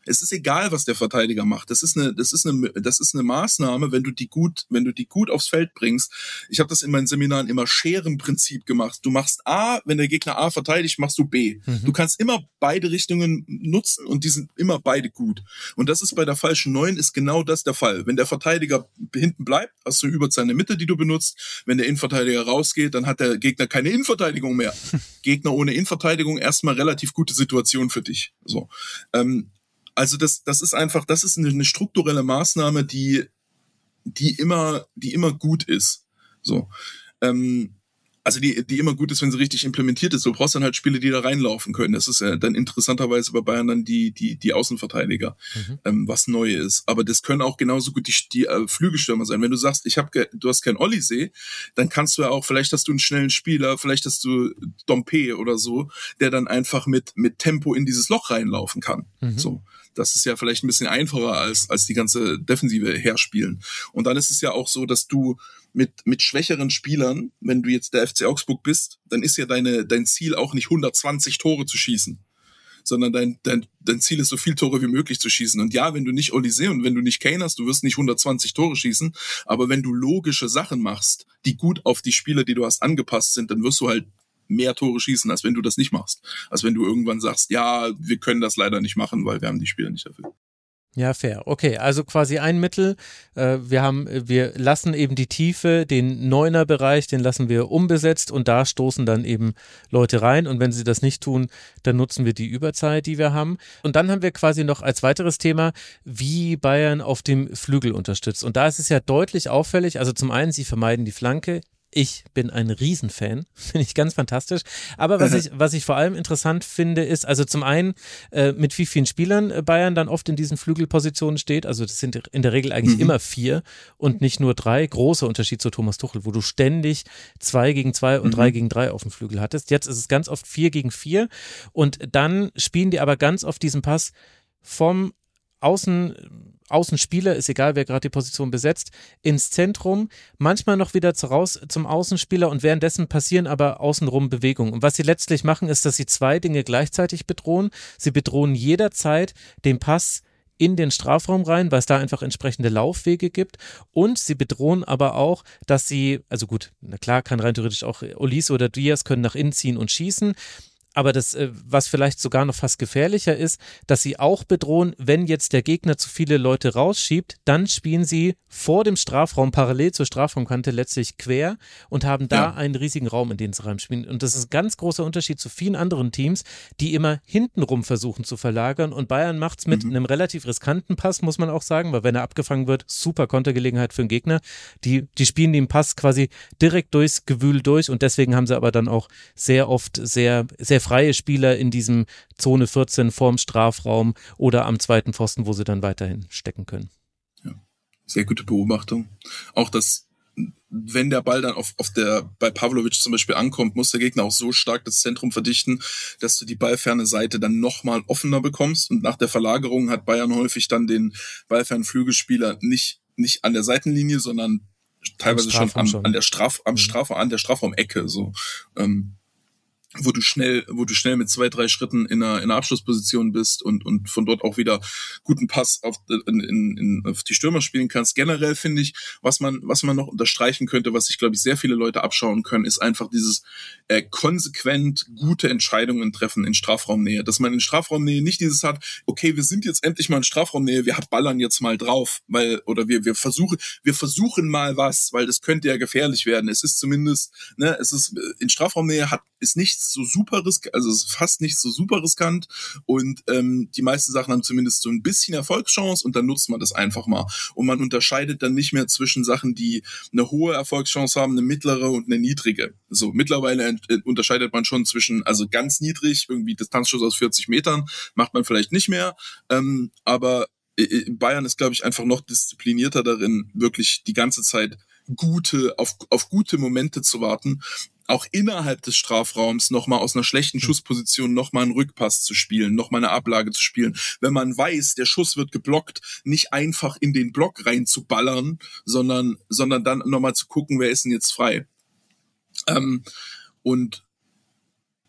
Es ist egal, was der Verteidiger macht. Das ist eine, das ist eine, das ist eine Maßnahme, wenn du die gut, wenn du die gut aufs Feld bringst. Ich habe das in meinen Seminaren immer Scherenprinzip gemacht. Du machst A, wenn der Gegner A verteidigt, machst du B. Mhm. Du kannst immer beide Richtungen nutzen und die sind immer beide gut. Und das ist bei der falschen Neun ist genau das der Fall. Wenn der Verteidiger hinten bleibt, hast du über seine Mitte, die du benutzt. Wenn der Innenverteidiger rausgeht, dann hat der Gegner keine Innenverteidigung mehr. Gegner ohne Innenverteidigung erstmal relativ gute Situation für dich. So. Ähm, Also das, das ist einfach, das ist eine, eine strukturelle Maßnahme, die, die immer, die immer gut ist. So, ähm, also die, die immer gut ist, wenn sie richtig implementiert ist. Du brauchst dann halt Spiele, die da reinlaufen können. Das ist ja dann interessanterweise bei Bayern dann die, die, die Außenverteidiger, mhm. ähm, was neu ist. Aber das können auch genauso gut die, die äh, Flügelstürmer sein. Wenn du sagst, ich habe, du hast kein Olysee, dann kannst du ja auch, vielleicht hast du einen schnellen Spieler, vielleicht hast du Dompe oder so, der dann einfach mit, mit Tempo in dieses Loch reinlaufen kann. Mhm. So. Das ist ja vielleicht ein bisschen einfacher als, als die ganze Defensive herspielen. Und dann ist es ja auch so, dass du mit, mit schwächeren Spielern, wenn du jetzt der F C Augsburg bist, dann ist ja deine, dein Ziel auch nicht hundertzwanzig Tore zu schießen, sondern dein, dein, dein Ziel ist, so viel Tore wie möglich zu schießen. Und ja, wenn du nicht Olysee und wenn du nicht Kane hast, du wirst nicht hundertzwanzig Tore schießen, aber wenn du logische Sachen machst, die gut auf die Spieler, die du hast, angepasst sind, dann wirst du halt mehr Tore schießen, als wenn du das nicht machst. Als wenn du irgendwann sagst, ja, wir können das leider nicht machen, weil wir haben die Spieler nicht dafür. Ja, fair. Okay, also quasi ein Mittel. Äh, wir haben, wir lassen eben die Tiefe, den Neuner-Bereich, den lassen wir unbesetzt und da stoßen dann eben Leute rein und wenn sie das nicht tun, dann nutzen wir die Überzeit, die wir haben. Und dann haben wir quasi noch als weiteres Thema, wie Bayern auf dem Flügel unterstützt. Und da ist es ja deutlich auffällig, also zum einen, sie vermeiden die Flanke. Ich bin ein Riesenfan, finde ich ganz fantastisch. Aber was ich, was ich vor allem interessant finde, ist, also zum einen, äh, mit wie vielen Spielern Bayern dann oft in diesen Flügelpositionen steht. Also das sind in der Regel eigentlich mhm. immer vier und nicht nur drei. Großer Unterschied zu Thomas Tuchel, wo du ständig zwei gegen zwei und mhm. drei gegen drei auf dem Flügel hattest. Jetzt ist es ganz oft vier gegen vier und dann spielen die aber ganz oft diesen Pass vom Außen, Außenspieler, ist egal, wer gerade die Position besetzt, ins Zentrum, manchmal noch wieder zu raus, zum Außenspieler und währenddessen passieren aber außenrum Bewegungen. Und was sie letztlich machen, ist, dass sie zwei Dinge gleichzeitig bedrohen. Sie bedrohen jederzeit den Pass in den Strafraum rein, weil es da einfach entsprechende Laufwege gibt und sie bedrohen aber auch, dass sie, also gut, na klar, kann rein theoretisch auch Olise oder Diaz können nach innen ziehen und schießen, aber das, was vielleicht sogar noch fast gefährlicher ist, dass sie auch bedrohen, wenn jetzt der Gegner zu viele Leute rausschiebt, dann spielen sie vor dem Strafraum parallel zur Strafraumkante letztlich quer und haben da ja. einen riesigen Raum, in den sie reinspielen. Und das ist ein ganz großer Unterschied zu vielen anderen Teams, die immer hintenrum versuchen zu verlagern. Und Bayern macht es mit mhm. einem relativ riskanten Pass, muss man auch sagen, weil wenn er abgefangen wird, super Kontergelegenheit für den Gegner. Die, die spielen den Pass quasi direkt durchs Gewühl durch und deswegen haben sie aber dann auch sehr oft sehr, sehr freie Spieler in diesem Zone vierzehn vorm Strafraum oder am zweiten Pfosten, wo sie dann weiterhin stecken können. Ja, sehr gute Beobachtung. Auch das, wenn der Ball dann auf, auf der, bei Pavlovic zum Beispiel ankommt, muss der Gegner auch so stark das Zentrum verdichten, dass du die ballferne Seite dann nochmal offener bekommst und nach der Verlagerung hat Bayern häufig dann den ballfernen Flügelspieler nicht, nicht an der Seitenlinie, sondern teilweise schon, an, schon an der Straf, am mhm. Straf, an der Strafraumecke, so, ähm, wo du schnell, wo du schnell mit zwei, drei Schritten in einer, in einer Abschlussposition bist und, und von dort auch wieder guten Pass auf, in, in, auf die Stürmer spielen kannst. Generell finde ich, was man, was man noch unterstreichen könnte, was sich, glaube ich, sehr viele Leute abschauen können, ist einfach dieses äh, konsequent gute Entscheidungen treffen in Strafraumnähe. Dass man in Strafraumnähe nicht dieses hat, okay, wir sind jetzt endlich mal in Strafraumnähe, wir ballern jetzt mal drauf, weil, oder wir, wir versuchen, wir versuchen mal was, weil das könnte ja gefährlich werden. Es ist zumindest, ne, es ist, in Strafraumnähe hat, ist nichts so super riskant, also es ist fast nicht so super riskant und ähm, die meisten Sachen haben zumindest so ein bisschen Erfolgschance und dann nutzt man das einfach mal. Und man unterscheidet dann nicht mehr zwischen Sachen, die eine hohe Erfolgschance haben, eine mittlere und eine niedrige. So, mittlerweile äh, unterscheidet man schon zwischen, also ganz niedrig, irgendwie Distanzschuss aus vierzig Metern, macht man vielleicht nicht mehr, ähm, aber äh, Bayern ist, glaube ich, einfach noch disziplinierter darin, wirklich die ganze Zeit gute, auf, auf gute Momente zu warten, auch innerhalb des Strafraums nochmal aus einer schlechten Schussposition nochmal einen Rückpass zu spielen, nochmal eine Ablage zu spielen. Wenn man weiß, der Schuss wird geblockt, nicht einfach in den Block reinzuballern, sondern, sondern dann nochmal zu gucken, wer ist denn jetzt frei. Ähm, und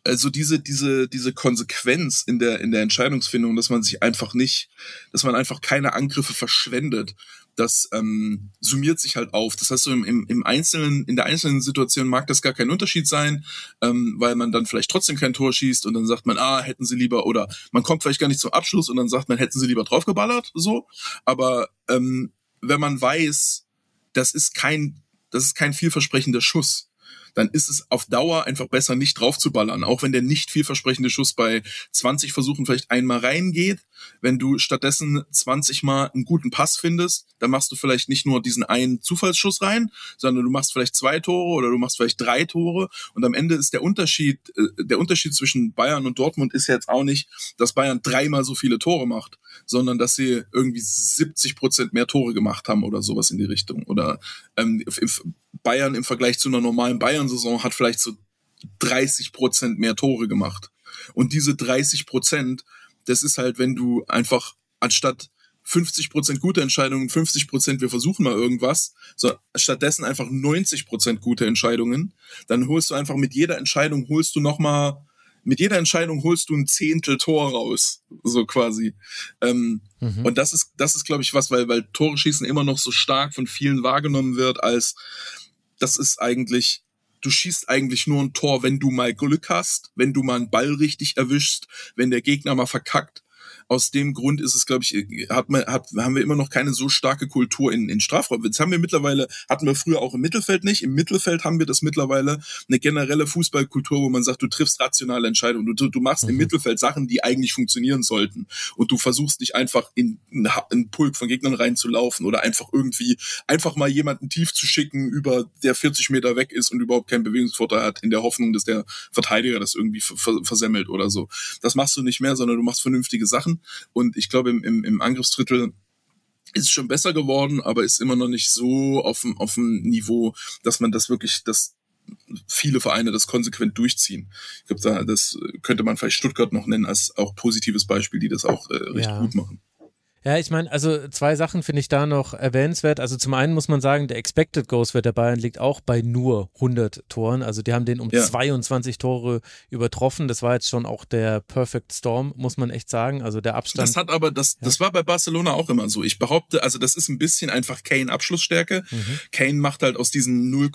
also diese, diese, diese Konsequenz in der, in der Entscheidungsfindung, dass man sich einfach nicht, dass man einfach keine Angriffe verschwendet, das ähm, summiert sich halt auf. Das heißt, so im, im, im einzelnen, in der einzelnen Situation mag das gar kein Unterschied sein, ähm, weil man dann vielleicht trotzdem kein Tor schießt und dann sagt man, ah, hätten sie lieber, oder man kommt vielleicht gar nicht zum Abschluss und dann sagt man, hätten sie lieber draufgeballert, so. Aber ähm, wenn man weiß, das ist kein, das ist kein vielversprechender Schuss, dann ist es auf Dauer einfach besser, nicht drauf zu ballern. Auch wenn der nicht vielversprechende Schuss bei zwanzig Versuchen vielleicht einmal reingeht. Wenn du stattdessen zwanzig Mal einen guten Pass findest, dann machst du vielleicht nicht nur diesen einen Zufallsschuss rein, sondern du machst vielleicht zwei Tore oder du machst vielleicht drei Tore. Und am Ende ist der Unterschied, äh, der Unterschied zwischen Bayern und Dortmund ist jetzt auch nicht, dass Bayern dreimal so viele Tore macht, sondern dass sie irgendwie siebzig Prozent mehr Tore gemacht haben oder sowas in die Richtung. Oder ähm, Bayern im Vergleich zu einer normalen Bayern-Saison hat vielleicht so dreißig Prozent mehr Tore gemacht. Und diese dreißig Prozent, das ist halt, wenn du einfach anstatt fünfzig Prozent gute Entscheidungen, fünfzig Prozent wir versuchen mal irgendwas, so stattdessen einfach neunzig Prozent gute Entscheidungen, dann holst du einfach mit jeder Entscheidung, holst du nochmal, mit jeder Entscheidung holst du ein Zehntel Tor raus, so quasi. Ähm, mhm. Und das ist, das ist, glaube ich, was, weil, weil Tore schießen immer noch so stark von vielen wahrgenommen wird, als das ist eigentlich, du schießt eigentlich nur ein Tor, wenn du mal Glück hast, wenn du mal einen Ball richtig erwischst, wenn der Gegner mal verkackt. Aus dem Grund ist es, glaube ich, hat man, hat, haben wir immer noch keine so starke Kultur in, in Strafraum. Jetzt haben wir mittlerweile, hatten wir früher auch im Mittelfeld nicht. Im Mittelfeld haben wir das mittlerweile eine generelle Fußballkultur, wo man sagt, du triffst rationale Entscheidungen. Du, du machst mhm. im Mittelfeld Sachen, die eigentlich funktionieren sollten. Und du versuchst nicht einfach in einen Pulk von Gegnern reinzulaufen oder einfach irgendwie, einfach mal jemanden tief zu schicken, über der vierzig Meter weg ist und überhaupt keinen Bewegungsvorteil hat, in der Hoffnung, dass der Verteidiger das irgendwie versemmelt oder so. Das machst du nicht mehr, sondern du machst vernünftige Sachen. Und ich glaube, im, im, im Angriffsdrittel ist es schon besser geworden, aber ist immer noch nicht so auf dem, auf dem Niveau, dass man das wirklich, dass viele Vereine das konsequent durchziehen. Ich glaube, da, das könnte man vielleicht Stuttgart noch nennen als auch positives Beispiel, die das auch äh, recht ja. gut machen. Ja, ich meine, also zwei Sachen finde ich da noch erwähnenswert. Also zum einen muss man sagen, der Expected Goals Wert der Bayern liegt auch bei nur hundert Toren. Also die haben den um ja. zweiundzwanzig Tore übertroffen. Das war jetzt schon auch der Perfect Storm, muss man echt sagen. Also der Abstand. Das hat aber, das, ja. das war bei Barcelona auch immer so. Ich behaupte, also das ist ein bisschen einfach Kane Abschlussstärke. Mhm. Kane macht halt aus diesen null,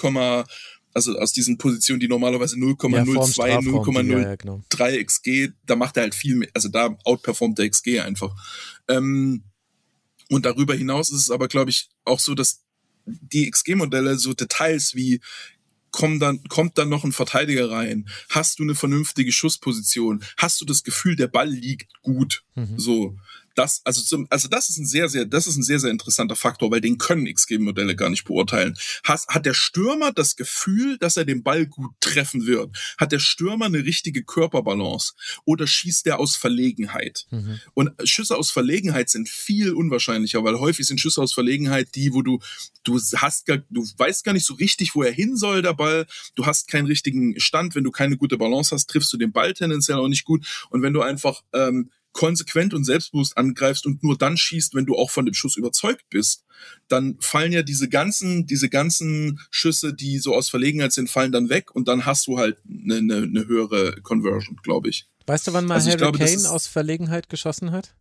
also aus diesen Positionen, die normalerweise null Komma null zwei, ja, null Komma null drei ja, genau. X G, da macht er halt viel mehr, also da outperformt der X G einfach. Ähm, und darüber hinaus ist es aber, glaube ich, auch so, dass die X G-Modelle so Details wie kommt dann, kommt dann noch ein Verteidiger rein, hast du eine vernünftige Schussposition, hast du das Gefühl, der Ball liegt gut, mhm. so. Das, also, zum, also das ist ein sehr, sehr, das ist ein sehr, sehr interessanter Faktor, weil den können X G-Modelle gar nicht beurteilen. Hat, hat der Stürmer das Gefühl, dass er den Ball gut treffen wird? Hat der Stürmer eine richtige Körperbalance? Oder schießt er aus Verlegenheit? Mhm. Und Schüsse aus Verlegenheit sind viel unwahrscheinlicher, weil häufig sind Schüsse aus Verlegenheit die, wo du, du hast gar, du weißt gar nicht so richtig, wo er hin soll, der Ball. Du hast keinen richtigen Stand. Wenn du keine gute Balance hast, triffst du den Ball tendenziell auch nicht gut. Und wenn du einfach, ähm, konsequent und selbstbewusst angreifst und nur dann schießt, wenn du auch von dem Schuss überzeugt bist, dann fallen ja diese ganzen, diese ganzen Schüsse, die so aus Verlegenheit sind, fallen dann weg und dann hast du halt eine, eine, eine höhere Conversion, glaube ich. Weißt du, wann mal also Harry glaube, Kane aus Verlegenheit geschossen hat?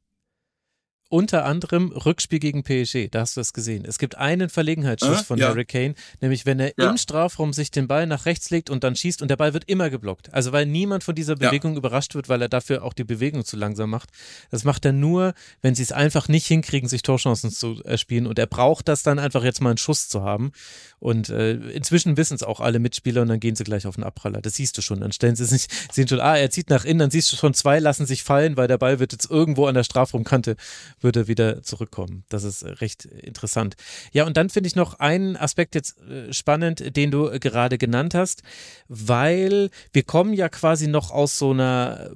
Unter anderem Rückspiel gegen P S G, da hast du das gesehen. Es gibt einen Verlegenheitsschuss äh, von ja. Harry Kane, nämlich wenn er ja. im Strafraum sich den Ball nach rechts legt und dann schießt und der Ball wird immer geblockt. Also weil niemand von dieser Bewegung ja. überrascht wird, weil er dafür auch die Bewegung zu langsam macht. Das macht er nur, wenn sie es einfach nicht hinkriegen, sich Torchancen zu erspielen und er braucht das dann einfach jetzt mal einen Schuss zu haben. Und äh, inzwischen wissen es auch alle Mitspieler und dann gehen sie gleich auf den Abpraller. Das siehst du schon. Dann stellen sie sich, sehen schon, ah, er zieht nach innen, dann siehst du schon, zwei lassen sich fallen, weil der Ball wird jetzt irgendwo an der Strafraumkante würde wieder zurückkommen. Das ist recht interessant. Ja, und dann finde ich noch einen Aspekt jetzt äh, spannend, den du äh, gerade genannt hast, weil wir kommen ja quasi noch aus so einer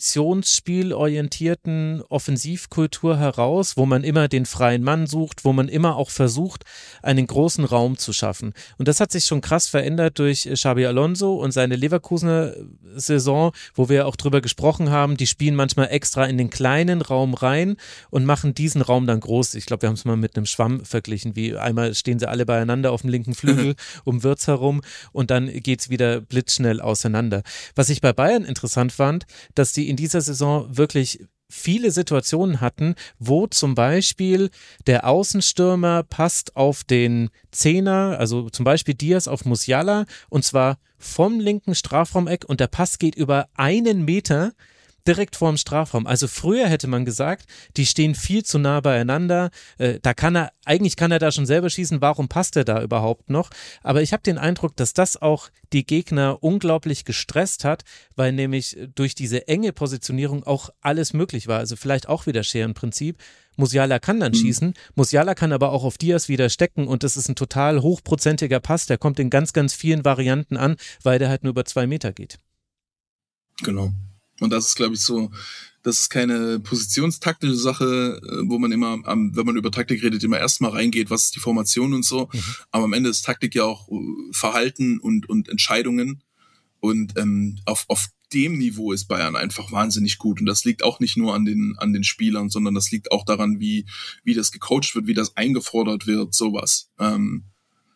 positionsspielorientierten Offensivkultur heraus, wo man immer den freien Mann sucht, wo man immer auch versucht, einen großen Raum zu schaffen. Und das hat sich schon krass verändert durch Xabi Alonso und seine Leverkusener Saison, wo wir auch drüber gesprochen haben, die spielen manchmal extra in den kleinen Raum rein und machen machen diesen Raum dann groß. Ich glaube, wir haben es mal mit einem Schwamm verglichen, wie einmal stehen sie alle beieinander auf dem linken Flügel um Wirtz herum und dann geht's wieder blitzschnell auseinander. Was ich bei Bayern interessant fand, dass die in dieser Saison wirklich viele Situationen hatten, wo zum Beispiel der Außenstürmer passt auf den Zehner, also zum Beispiel Diaz auf Musiala, und zwar vom linken Strafraumeck, und der Pass geht über einen Meter direkt vorm Strafraum. Also früher hätte man gesagt, die stehen viel zu nah beieinander, äh, da kann er, eigentlich kann er da schon selber schießen, warum passt er da überhaupt noch? Aber ich habe den Eindruck, dass das auch die Gegner unglaublich gestresst hat, weil nämlich durch diese enge Positionierung auch alles möglich war. Also vielleicht auch wieder Scherenprinzip. Musiala kann dann mhm. schießen, Musiala kann aber auch auf Diaz wieder stecken und das ist ein total hochprozentiger Pass, der kommt in ganz, ganz vielen Varianten an, weil der halt nur über zwei Meter geht. Genau. Und das ist, glaube ich, so, das ist keine positionstaktische Sache, wo man immer, wenn man über Taktik redet, immer erstmal reingeht, was ist die Formation und so. Mhm. Aber am Ende ist Taktik ja auch Verhalten und, und Entscheidungen. Und ähm, auf, auf dem Niveau ist Bayern einfach wahnsinnig gut. Und das liegt auch nicht nur an den, an den Spielern, sondern das liegt auch daran, wie, wie das gecoacht wird, wie das eingefordert wird, sowas. Ähm,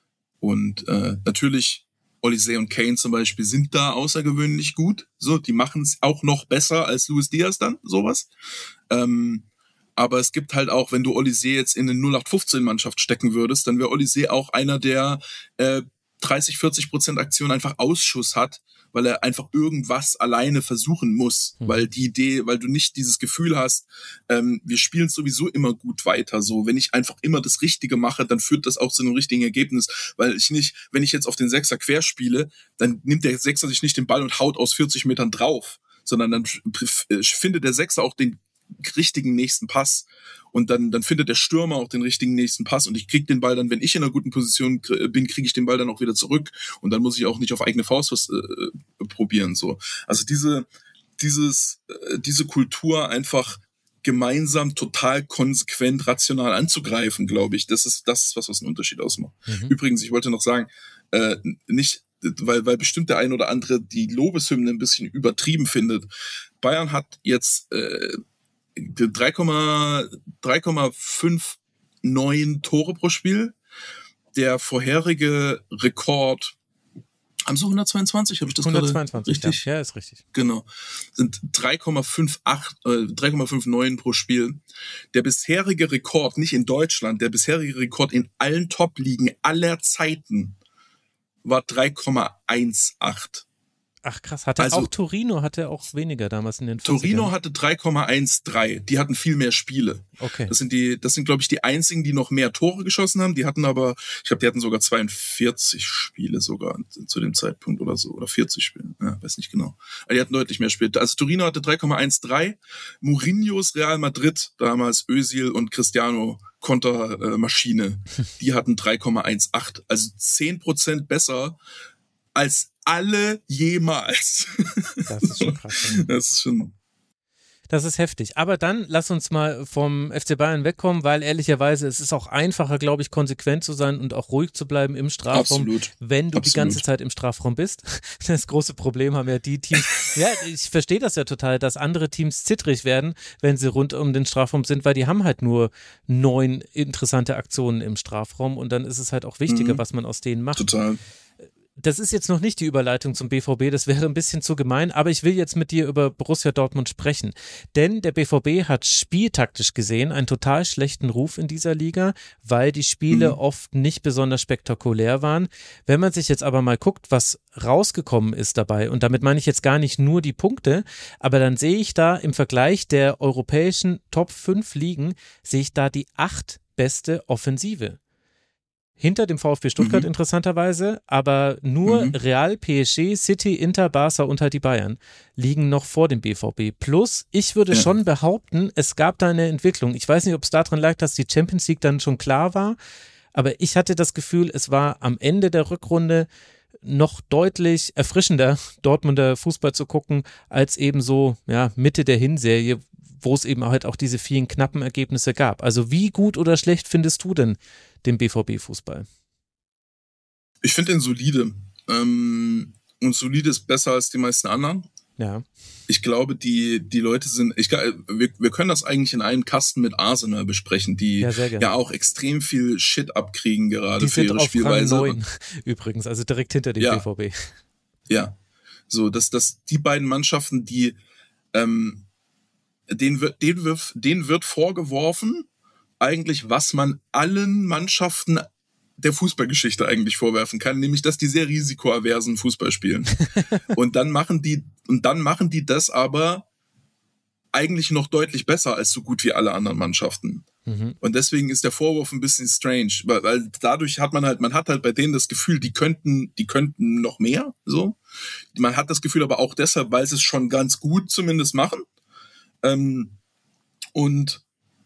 und äh, natürlich Olise und Kane zum Beispiel sind da außergewöhnlich gut. So, die machen es auch noch besser als Luis Diaz dann, sowas. Ähm, aber es gibt halt auch, wenn du Olise jetzt in eine null acht fünfzehn Mannschaft stecken würdest, dann wäre Olise auch einer, der äh, dreißig, vierzig Prozent Aktion einfach Ausschuss hat, weil er einfach irgendwas alleine versuchen muss, mhm. weil die Idee, weil du nicht dieses Gefühl hast, ähm, wir spielen sowieso immer gut weiter, so, wenn ich einfach immer das Richtige mache, dann führt das auch zu einem richtigen Ergebnis, weil ich nicht, wenn ich jetzt auf den Sechser quer spiele, dann nimmt der Sechser sich nicht den Ball und haut aus vierzig Metern drauf, sondern dann findet der Sechser auch den richtigen nächsten Pass und dann dann findet der Stürmer auch den richtigen nächsten Pass und ich krieg den Ball dann, wenn ich in einer guten Position bin, kriege ich den Ball dann auch wieder zurück und dann muss ich auch nicht auf eigene Faust was äh, probieren, so. Also diese dieses äh, diese Kultur einfach gemeinsam total konsequent rational anzugreifen, glaube ich, das ist das ist was was einen Unterschied ausmacht. Mhm. Übrigens, ich wollte noch sagen, äh, nicht weil weil bestimmt der ein oder andere die Lobeshymne ein bisschen übertrieben findet. Bayern hat jetzt äh, drei Komma fünfundneunzig Tore pro Spiel. Der vorherige Rekord, haben Sie hundertzweiundzwanzig? Habe ich das hundertzweiundzwanzig, richtig? Ja. ja, ist richtig. Genau. Sind drei Komma fünfundachtzig, äh, drei Komma fünfundneunzig pro Spiel. Der bisherige Rekord, nicht in Deutschland, der bisherige Rekord in allen Top-Ligen aller Zeiten war drei Komma achtzehn. Ach krass, hatte also, auch Torino hatte auch weniger damals in den vierzigern. Torino hatte drei Komma dreizehn, die hatten viel mehr Spiele. Okay. Das sind die, das sind glaube ich die einzigen, die noch mehr Tore geschossen haben. Die hatten aber, ich glaube, die hatten sogar zweiundvierzig Spiele sogar zu dem Zeitpunkt oder so, oder vierzig Spiele, ja, weiß nicht genau. Aber die hatten deutlich mehr Spiele. Also Torino hatte drei Komma dreizehn, Mourinhos Real Madrid, damals Özil und Cristiano Kontermaschine, die hatten drei Komma achtzehn, also zehn Prozent besser als alle jemals. Das ist schon krass. Ja. Das ist schon... Das ist heftig. Aber dann lass uns mal vom F C Bayern wegkommen, weil ehrlicherweise es ist auch einfacher, glaube ich, konsequent zu sein und auch ruhig zu bleiben im Strafraum, Absolut. wenn du Absolut. die ganze Zeit im Strafraum bist. Das große Problem haben ja die Teams. Ja, ich verstehe das ja total, dass andere Teams zittrig werden, wenn sie rund um den Strafraum sind, weil die haben halt nur neun interessante Aktionen im Strafraum und dann ist es halt auch wichtiger, mhm. was man aus denen macht. Total. Das ist jetzt noch nicht die Überleitung zum B V B, das wäre ein bisschen zu gemein, aber ich will jetzt mit dir über Borussia Dortmund sprechen, denn der B V B hat spieltaktisch gesehen einen total schlechten Ruf in dieser Liga, weil die Spiele mhm. oft nicht besonders spektakulär waren. Wenn man sich jetzt aber mal guckt, was rausgekommen ist dabei, und damit meine ich jetzt gar nicht nur die Punkte, aber dann sehe ich da im Vergleich der europäischen Top fünf Ligen, sehe ich da die acht beste Offensive. Hinter dem VfB Stuttgart mhm. interessanterweise, aber nur mhm. Real, P S G, City, Inter, Barca und halt die Bayern liegen noch vor dem B V B. Plus, ich würde ja. schon behaupten, es gab da eine Entwicklung. Ich weiß nicht, ob es daran lag, dass die Champions League dann schon klar war, aber ich hatte das Gefühl, es war am Ende der Rückrunde noch deutlich erfrischender, Dortmunder Fußball zu gucken, als eben so ja, Mitte der Hinserie, wo es eben halt auch diese vielen knappen Ergebnisse gab. Also wie gut oder schlecht findest du denn den B V B-Fußball? Ich finde den solide. Ähm, und solide ist besser als die meisten anderen. Ja. Ich glaube, die, die Leute sind, ich, wir, wir können das eigentlich in einem Kasten mit Arsenal besprechen, die ja, ja auch extrem viel Shit abkriegen gerade die für ihre sind Spielweise. auf Rang neun übrigens, also direkt hinter dem ja. B V B. Ja, so, dass, dass die beiden Mannschaften, die, ähm, denen wird, denen wird, denen wird vorgeworfen, eigentlich, was man allen Mannschaften der Fußballgeschichte eigentlich vorwerfen kann, nämlich, dass die sehr risikoaversen Fußball spielen. und dann machen die, und dann machen die das aber eigentlich noch deutlich besser als so gut wie alle anderen Mannschaften. Mhm. Und deswegen ist der Vorwurf ein bisschen strange, weil, weil dadurch hat man halt, man hat halt bei denen das Gefühl, die könnten, die könnten noch mehr, so. Man hat das Gefühl aber auch deshalb, weil sie es schon ganz gut zumindest machen. Ähm, und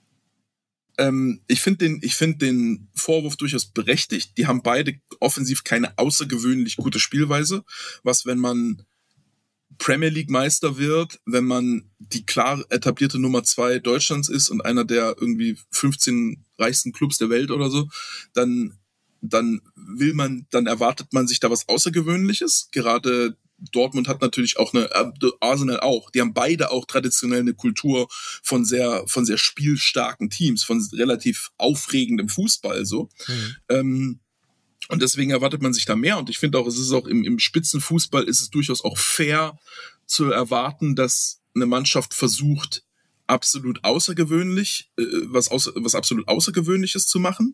Ähm, ich finde den, ich finde den Vorwurf durchaus berechtigt. Die haben beide offensiv keine außergewöhnlich gute Spielweise, was, wenn man Premier League Meister wird, wenn man die klar etablierte Nummer zwei Deutschlands ist und einer der irgendwie fünfzehn reichsten Clubs der Welt oder so, dann, dann will man, dann erwartet man sich da was Außergewöhnliches. Gerade Dortmund hat natürlich auch eine, Arsenal auch, die haben beide auch traditionell eine Kultur von sehr, von sehr spielstarken Teams, von relativ aufregendem Fußball, so. Mhm. Ähm, und deswegen erwartet man sich da mehr. Und ich finde auch, es ist auch im, im Spitzenfußball ist es durchaus auch fair zu erwarten, dass eine Mannschaft versucht, absolut außergewöhnlich, äh, was, außer, was absolut Außergewöhnliches zu machen.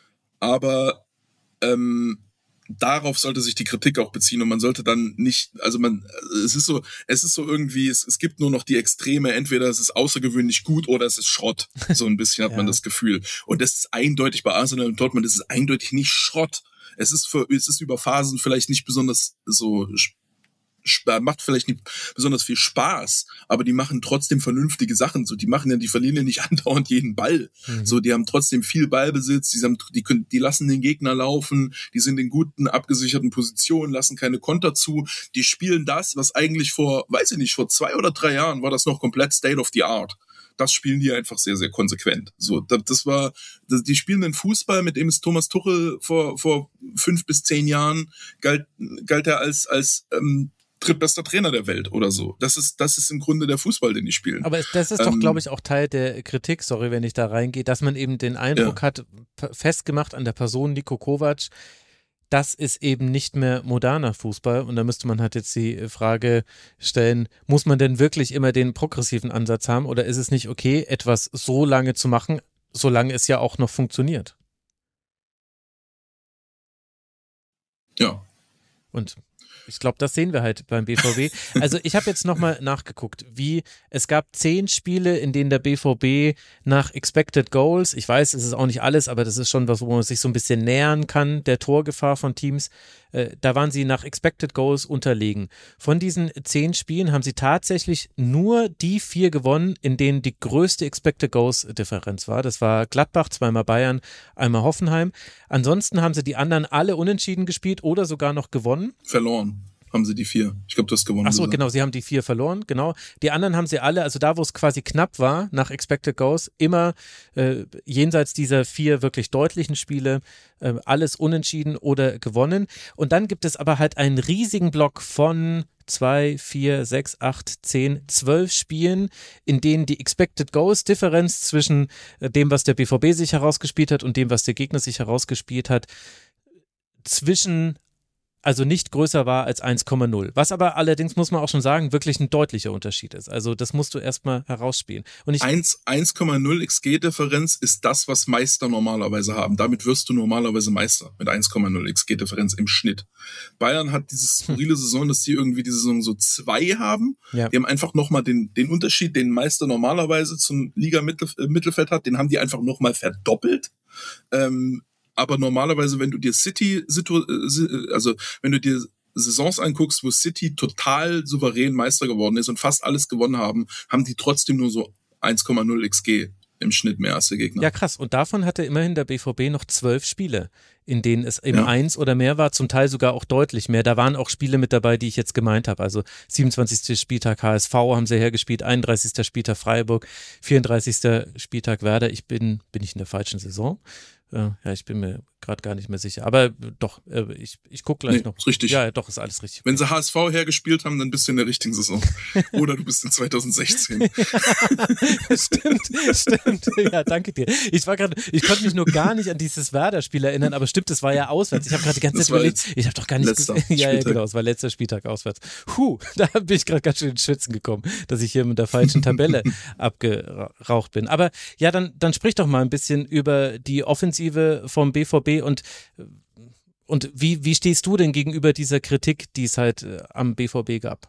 Aber, ähm, darauf sollte sich die Kritik auch beziehen und man sollte dann nicht, also man, es ist so, es ist so irgendwie, es, es gibt nur noch die Extreme, entweder es ist außergewöhnlich gut oder es ist Schrott. So ein bisschen hat ja. man das Gefühl. Und das ist eindeutig bei Arsenal und Dortmund, das ist eindeutig nicht Schrott. Es ist für, es ist über Phasen vielleicht nicht besonders so, macht vielleicht nicht besonders viel Spaß, aber die machen trotzdem vernünftige Sachen. So, die machen ja, die verlieren ja nicht andauernd jeden Ball. Mhm. So, die haben trotzdem viel Ballbesitz, die haben, die können, die lassen den Gegner laufen, die sind in guten, abgesicherten Positionen, lassen keine Konter zu, die spielen das, was eigentlich vor, weiß ich nicht, vor zwei oder drei Jahren war das noch komplett State of the Art. Das spielen die einfach sehr, sehr konsequent. So, das war, das, die spielen einen Fußball, mit dem es Thomas Tuchel vor, vor fünf bis zehn Jahren galt, galt er als, als, ähm, drittbester Trainer der Welt oder so. Das ist, das ist im Grunde der Fußball, den die spielen. Aber das ist ähm, doch, glaube ich, auch Teil der Kritik, sorry, wenn ich da reingehe, dass man eben den Eindruck ja. hat, festgemacht an der Person Niko Kovac, das ist eben nicht mehr moderner Fußball und da müsste man halt jetzt die Frage stellen, muss man denn wirklich immer den progressiven Ansatz haben oder ist es nicht okay, etwas so lange zu machen, solange es ja auch noch funktioniert? Ja. Und ich glaube, das sehen wir halt beim B V B. Also ich habe jetzt nochmal nachgeguckt, wie es gab zehn Spiele, in denen der B V B nach Expected Goals, ich weiß, es ist auch nicht alles, aber das ist schon was, wo man sich so ein bisschen nähern kann, der Torgefahr von Teams, äh, da waren sie nach Expected Goals unterlegen. Von diesen zehn Spielen haben sie tatsächlich nur die vier gewonnen, in denen die größte Expected Goals Differenz war. Das war Gladbach, zweimal Bayern, einmal Hoffenheim. Ansonsten haben sie die anderen alle unentschieden gespielt oder sogar noch gewonnen. Verloren haben sie die vier. Ich glaube, du hast gewonnen. Ach so, genau, sie haben die vier verloren, genau. Die anderen haben sie alle, also da, wo es quasi knapp war, nach Expected Goals, immer äh, jenseits dieser vier wirklich deutlichen Spiele, äh, alles unentschieden oder gewonnen. Und dann gibt es aber halt einen riesigen Block von zwei, vier, sechs, acht, zehn, zwölf Spielen, in denen die Expected Goals Differenz zwischen dem, was der B V B sich herausgespielt hat und dem, was der Gegner sich herausgespielt hat, zwischen also nicht größer war als eins Komma null. Was aber allerdings, muss man auch schon sagen, wirklich ein deutlicher Unterschied ist. Also das musst du erstmal herausspielen. Und ich eins Komma null X G-Differenz ist das, was Meister normalerweise haben. Damit wirst du normalerweise Meister mit eins Komma null X G-Differenz im Schnitt. Bayern hat diese skurrile Saison, dass die irgendwie die Saison so zwei haben. Ja. Die haben einfach nochmal den, den Unterschied, den Meister normalerweise zum Liga-Mittelfeld hat, den haben die einfach nochmal verdoppelt. Ähm, Aber normalerweise, wenn du dir City, also wenn du dir Saisons anguckst, wo City total souverän Meister geworden ist und fast alles gewonnen haben, haben die trotzdem nur so eins Komma null X G im Schnitt mehr als der Gegner. Ja, krass. Und davon hatte immerhin der B V B noch zwölf Spiele, in denen es eben ja. eins oder mehr war, zum Teil sogar auch deutlich mehr. Da waren auch Spiele mit dabei, die ich jetzt gemeint habe. Also siebenundzwanzigster Spieltag H S V haben sie hergespielt, einunddreißigster Spieltag Freiburg, vierunddreißigster Spieltag Werder. Ich bin, bin ich in der falschen Saison? Ja, ich bin mir gerade gar nicht mehr sicher. Aber doch, äh, ich, ich gucke gleich nee, noch. Ist richtig. Ja, doch, ist alles richtig. Wenn sie H S V hergespielt haben, dann bist du in der richtigen Saison. Oder du bist in zwanzig sechzehn. Stimmt, stimmt. Ja, danke dir. Ich war gerade, ich konnte mich nur gar nicht an dieses Werder-Spiel erinnern, aber stimmt, das war ja auswärts. Ich habe gerade die ganze Das Zeit war überlegt, ich habe doch gar nicht letzter gesehen. Ja, ja, Spieltag. genau, es war letzter Spieltag auswärts. Puh, da bin ich gerade ganz schön ins Schwitzen gekommen, dass ich hier mit der falschen Tabelle abgeraucht bin. Aber ja, dann, dann sprich doch mal ein bisschen über die Offensive vom B V B und Und wie, wie stehst du denn gegenüber dieser Kritik, die es halt äh, am B V B gab?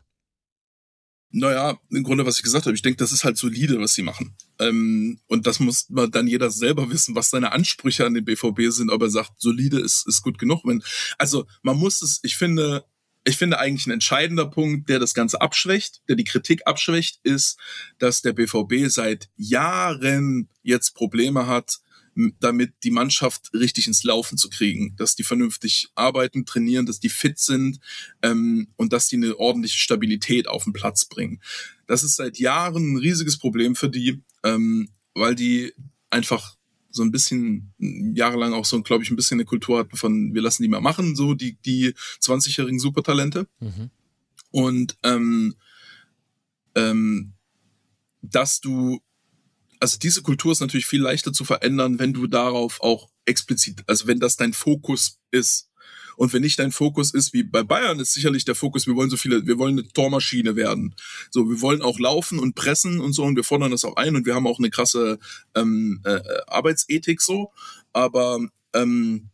Naja, im Grunde, was ich gesagt habe, ich denke, das ist halt solide, was sie machen. Ähm, und das muss man dann jeder selber wissen, was seine Ansprüche an den B V B sind, ob er sagt, solide ist, ist gut genug. Wenn, also man muss es, ich finde, ich finde eigentlich ein entscheidender Punkt, der das Ganze abschwächt, der die Kritik abschwächt, ist, dass der B V B seit Jahren jetzt Probleme hat, damit die Mannschaft richtig ins Laufen zu kriegen, dass die vernünftig arbeiten, trainieren, dass die fit sind ähm, und dass die eine ordentliche Stabilität auf den Platz bringen. Das ist seit Jahren ein riesiges Problem für die, ähm, weil die einfach so ein bisschen jahrelang auch so, glaube ich, ein bisschen eine Kultur hatten von, wir lassen die mal machen, so die die zwanzigjährigen Supertalente. Mhm. Und ähm, ähm, dass du Also diese Kultur ist natürlich viel leichter zu verändern, wenn du darauf auch explizit, also wenn das dein Fokus ist. Und wenn nicht dein Fokus ist, wie bei Bayern ist sicherlich der Fokus, wir wollen so viele, wir wollen eine Tormaschine werden. So, wir wollen auch laufen und pressen und so und wir fordern das auch ein und wir haben auch eine krasse ähm, äh, Arbeitsethik so. Aber ähm,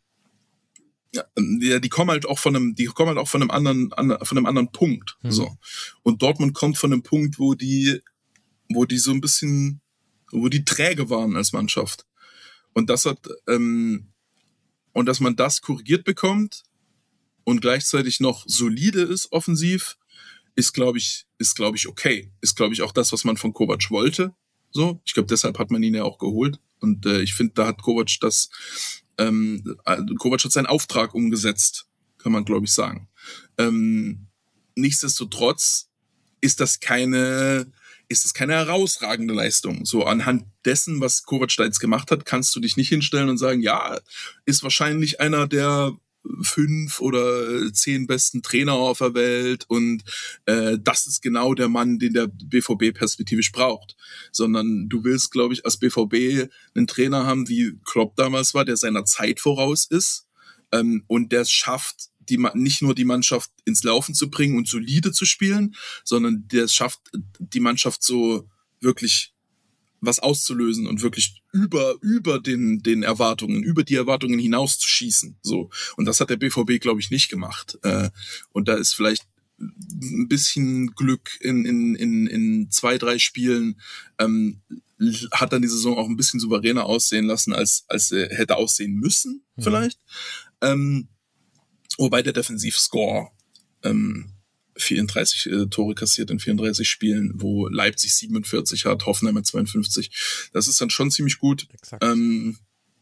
ja, die kommen halt auch von einem, die kommen halt auch von einem anderen, an, von einem anderen Punkt. Mhm. So. Und Dortmund kommt von einem Punkt, wo die, wo die so ein bisschen wo die träge waren als Mannschaft. Und das hat, ähm, und dass man das korrigiert bekommt und gleichzeitig noch solide ist offensiv, ist, glaube ich, ist, glaube ich, okay. Ist, glaube ich, auch das, was man von Kovac wollte. So, ich glaube, deshalb hat man ihn ja auch geholt. Und äh, ich finde, da hat Kovac das, ähm, Kovac hat seinen Auftrag umgesetzt, kann man, glaube ich, sagen. Ähm, nichtsdestotrotz ist das keine ist das keine herausragende Leistung. So anhand dessen, was Kovac da jetzt gemacht hat, kannst du dich nicht hinstellen und sagen, ja, ist wahrscheinlich einer der fünf oder zehn besten Trainer auf der Welt und äh, das ist genau der Mann, den der B V B perspektivisch braucht. Sondern du willst, glaube ich, als B V B einen Trainer haben, wie Klopp damals war, der seiner Zeit voraus ist ähm, und der es schafft, die nicht nur die Mannschaft ins Laufen zu bringen und solide zu spielen, sondern der es schafft, die Mannschaft so wirklich was auszulösen und wirklich über über den den Erwartungen, über die Erwartungen hinaus zu schießen. So, und das hat der B V B, glaube ich, nicht gemacht. Äh, und da ist vielleicht ein bisschen Glück in in in in zwei drei Spielen ähm, hat dann die Saison auch ein bisschen souveräner aussehen lassen, als als er hätte aussehen müssen, mhm. vielleicht. Ähm, Wobei der Defensivscore ähm, vierunddreißig äh, Tore kassiert in vierunddreißig Spielen, wo Leipzig siebenundvierzig hat, Hoffenheim hat zweiundfünfzig. Das ist dann schon ziemlich gut. Ähm,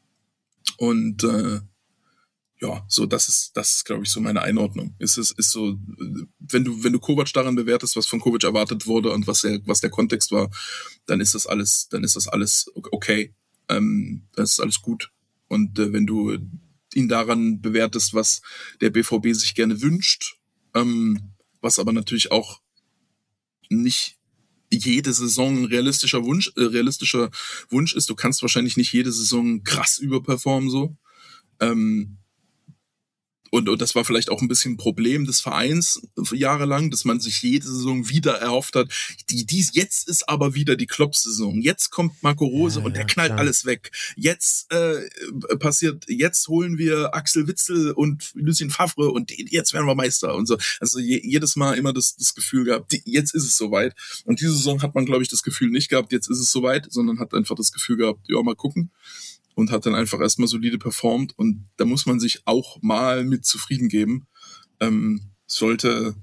und äh, ja, so das ist, das ist, glaube ich, so meine Einordnung. Ist es ist so, wenn du wenn du Kovac daran bewertest, was von Kovac erwartet wurde und was der was der Kontext war, dann ist das alles, dann ist das alles okay. Ähm, das ist alles gut. Und äh, wenn du ihn daran bewertest, was der B V B sich gerne wünscht, ähm, was aber natürlich auch nicht jede Saison ein realistischer Wunsch, äh, realistischer Wunsch ist. Du kannst wahrscheinlich nicht jede Saison krass überperformen so. Ähm, Und, und das war vielleicht auch ein bisschen ein Problem des Vereins jahrelang, dass man sich jede Saison wieder erhofft hat. Die, dies, jetzt ist aber wieder die Klopp-Saison. Jetzt kommt Marco Rose ja, und der ja, knallt klar. alles weg. Jetzt äh, passiert, jetzt holen wir Axel Witsel und Lucien Favre und jetzt werden wir Meister und so. Also je, jedes Mal immer das, das Gefühl gehabt, die, jetzt ist es soweit. Und diese Saison hat man, glaube ich, das Gefühl nicht gehabt, jetzt ist es soweit, sondern hat einfach das Gefühl gehabt, ja, mal gucken. Und hat dann einfach erstmal solide performt und da muss man sich auch mal mit zufrieden geben. Ähm, sollte,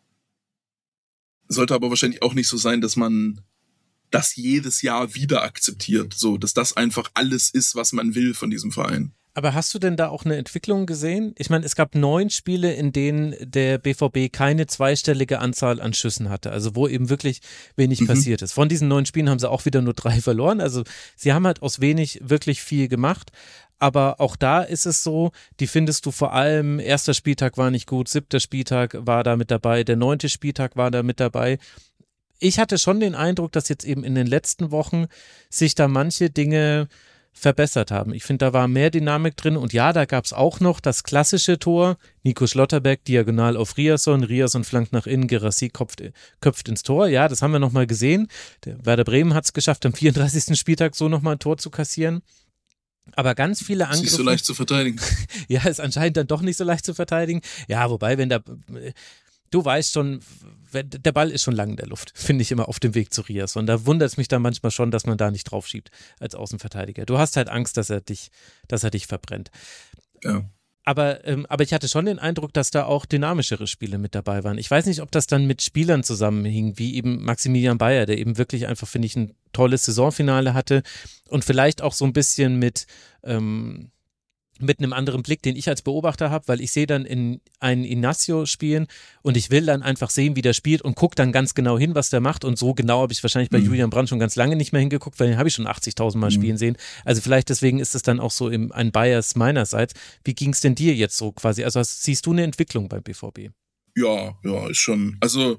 sollte aber wahrscheinlich auch nicht so sein, dass man das jedes Jahr wieder akzeptiert, so, dass das einfach alles ist, was man will von diesem Verein. Aber hast du denn da auch eine Entwicklung gesehen? Ich meine, es gab neun Spiele, in denen der B V B keine zweistellige Anzahl an Schüssen hatte, also wo eben wirklich wenig mhm. passiert ist. Von diesen neun Spielen haben sie auch wieder nur drei verloren, also sie haben halt aus wenig wirklich viel gemacht, aber auch da ist es so, die findest du vor allem, erster Spieltag war nicht gut, siebter Spieltag war da mit dabei, der neunte Spieltag war da mit dabei. Ich hatte schon den Eindruck, dass jetzt eben in den letzten Wochen sich da manche Dinge verbessert haben. Ich finde, da war mehr Dynamik drin und ja, da gab es auch noch das klassische Tor, Nico Schlotterbeck diagonal auf Riasson, Riasson flankt nach innen, Guirassy köpft, köpft ins Tor, ja, das haben wir nochmal gesehen. Der Werder Bremen hat es geschafft, am vierunddreißigsten Spieltag so nochmal ein Tor zu kassieren. Aber ganz viele Angriffe. Ist nicht so leicht zu verteidigen. Ja, ist anscheinend dann doch nicht so leicht zu verteidigen. Ja, wobei, wenn da, du weißt schon, der Ball ist schon lang in der Luft, finde ich immer auf dem Weg zu Riasson. Da wundert es mich dann manchmal schon, dass man da nicht drauf schiebt als Außenverteidiger. Du hast halt Angst, dass er dich, dass er dich verbrennt. Ja. Aber, ähm, aber ich hatte schon den Eindruck, dass da auch dynamischere Spiele mit dabei waren. Ich weiß nicht, ob das dann mit Spielern zusammenhing, wie eben Maximilian Bayer, der eben wirklich einfach, finde ich, ein tolles Saisonfinale hatte und vielleicht auch so ein bisschen mit ähm, mit einem anderen Blick, den ich als Beobachter habe, weil ich sehe dann in einen Inacio spielen und ich will dann einfach sehen, wie der spielt und gucke dann ganz genau hin, was der macht und so genau habe ich wahrscheinlich bei mhm. Julian Brandt schon ganz lange nicht mehr hingeguckt, weil den habe ich schon achtzigtausend Mal mhm. spielen sehen. Also vielleicht deswegen ist es dann auch so im, ein Bias meinerseits. Wie ging es denn dir jetzt so quasi? Also hast, siehst du eine Entwicklung beim B V B? Ja, ja, ist schon. Also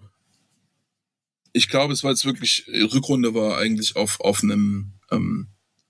ich glaube, es war jetzt wirklich, Rückrunde war eigentlich auf, auf einem ähm,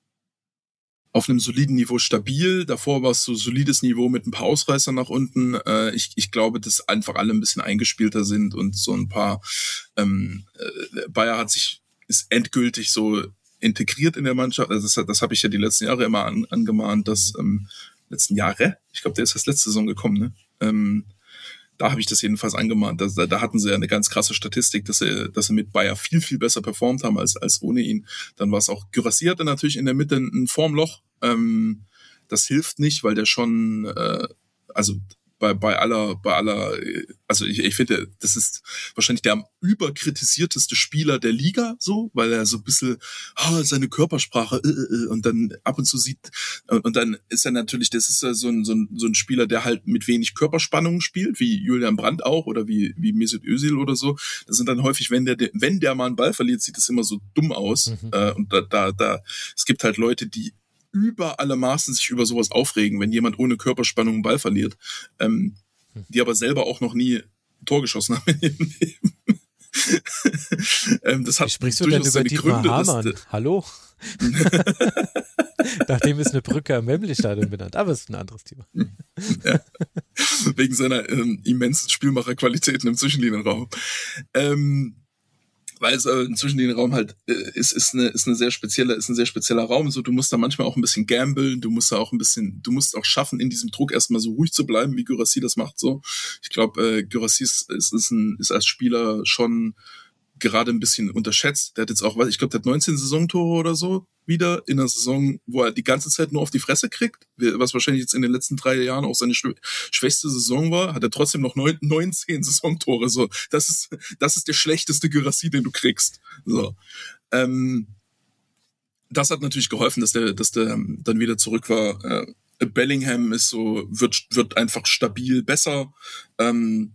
auf einem soliden Niveau stabil. Davor war es so solides Niveau mit ein paar Ausreißern nach unten. Äh, ich, ich glaube, dass einfach alle ein bisschen eingespielter sind und so ein paar ähm, äh, Bayer hat sich, ist endgültig so integriert in der Mannschaft. Also das, das habe ich ja die letzten Jahre immer an, angemahnt, dass ähm, letzten Jahre, ich glaube, der ist erst letzte Saison gekommen, ne? Ähm, Da habe ich das jedenfalls angemahnt. Da, da hatten sie ja eine ganz krasse Statistik, dass sie, dass sie mit Bayer viel, viel besser performt haben als, als ohne ihn. Dann war es auch, Guirassy hatte natürlich in der Mitte ein Formloch. Ähm, das hilft nicht, weil der schon, äh, also bei, bei aller, bei aller, also ich, ich finde, das ist wahrscheinlich der am überkritisierteste Spieler der Liga, so, weil er so ein bisschen, ah, seine Körpersprache, äh, äh, und dann ab und zu sieht, und dann ist er natürlich, das ist so ein, so ein, so ein Spieler, der halt mit wenig Körperspannung spielt, wie Julian Brandt auch, oder wie, wie Mesut Özil oder so. Das sind dann häufig, wenn der, wenn der mal einen Ball verliert, sieht das immer so dumm aus, mhm. äh, und da, da, da, es gibt halt Leute, die über alle Maßen sich über sowas aufregen, wenn jemand ohne Körperspannung einen Ball verliert, ähm, die aber selber auch noch nie ein Tor geschossen haben in ihrem Leben. ähm, das hat Wie sprichst du denn über Dietmar Hamann? Dass, Hallo? Nachdem ist eine Brücke am Wembley-Stadion benannt, aber es ist ein anderes Thema. Ja. Wegen seiner ähm, immensen Spielmacherqualitäten im Zwischenlinienraum. Ähm, weil es äh, inzwischen den Raum halt äh, ist ist eine ist eine sehr spezielle ist ein sehr spezieller Raum, so du musst da manchmal auch ein bisschen gamblen, du musst da auch ein bisschen du musst auch schaffen, in diesem Druck erstmal so ruhig zu bleiben, wie Guirassy das macht, so. Ich glaube, äh, Guirassy ist ist, ist, ein, ist als Spieler schon gerade ein bisschen unterschätzt. Der hat jetzt auch, ich glaube, der hat neunzehn Saisontore oder so wieder in einer Saison, wo er die ganze Zeit nur auf die Fresse kriegt, was wahrscheinlich jetzt in den letzten drei Jahren auch seine schw- schwächste Saison war, hat er trotzdem noch neun, neunzehn Saisontore. So, das ist das ist der schlechteste Guirassy, den du kriegst. So, ähm, das hat natürlich geholfen, dass der, dass der dann wieder zurück war. Äh, Bellingham ist so wird wird einfach stabil besser. Ähm,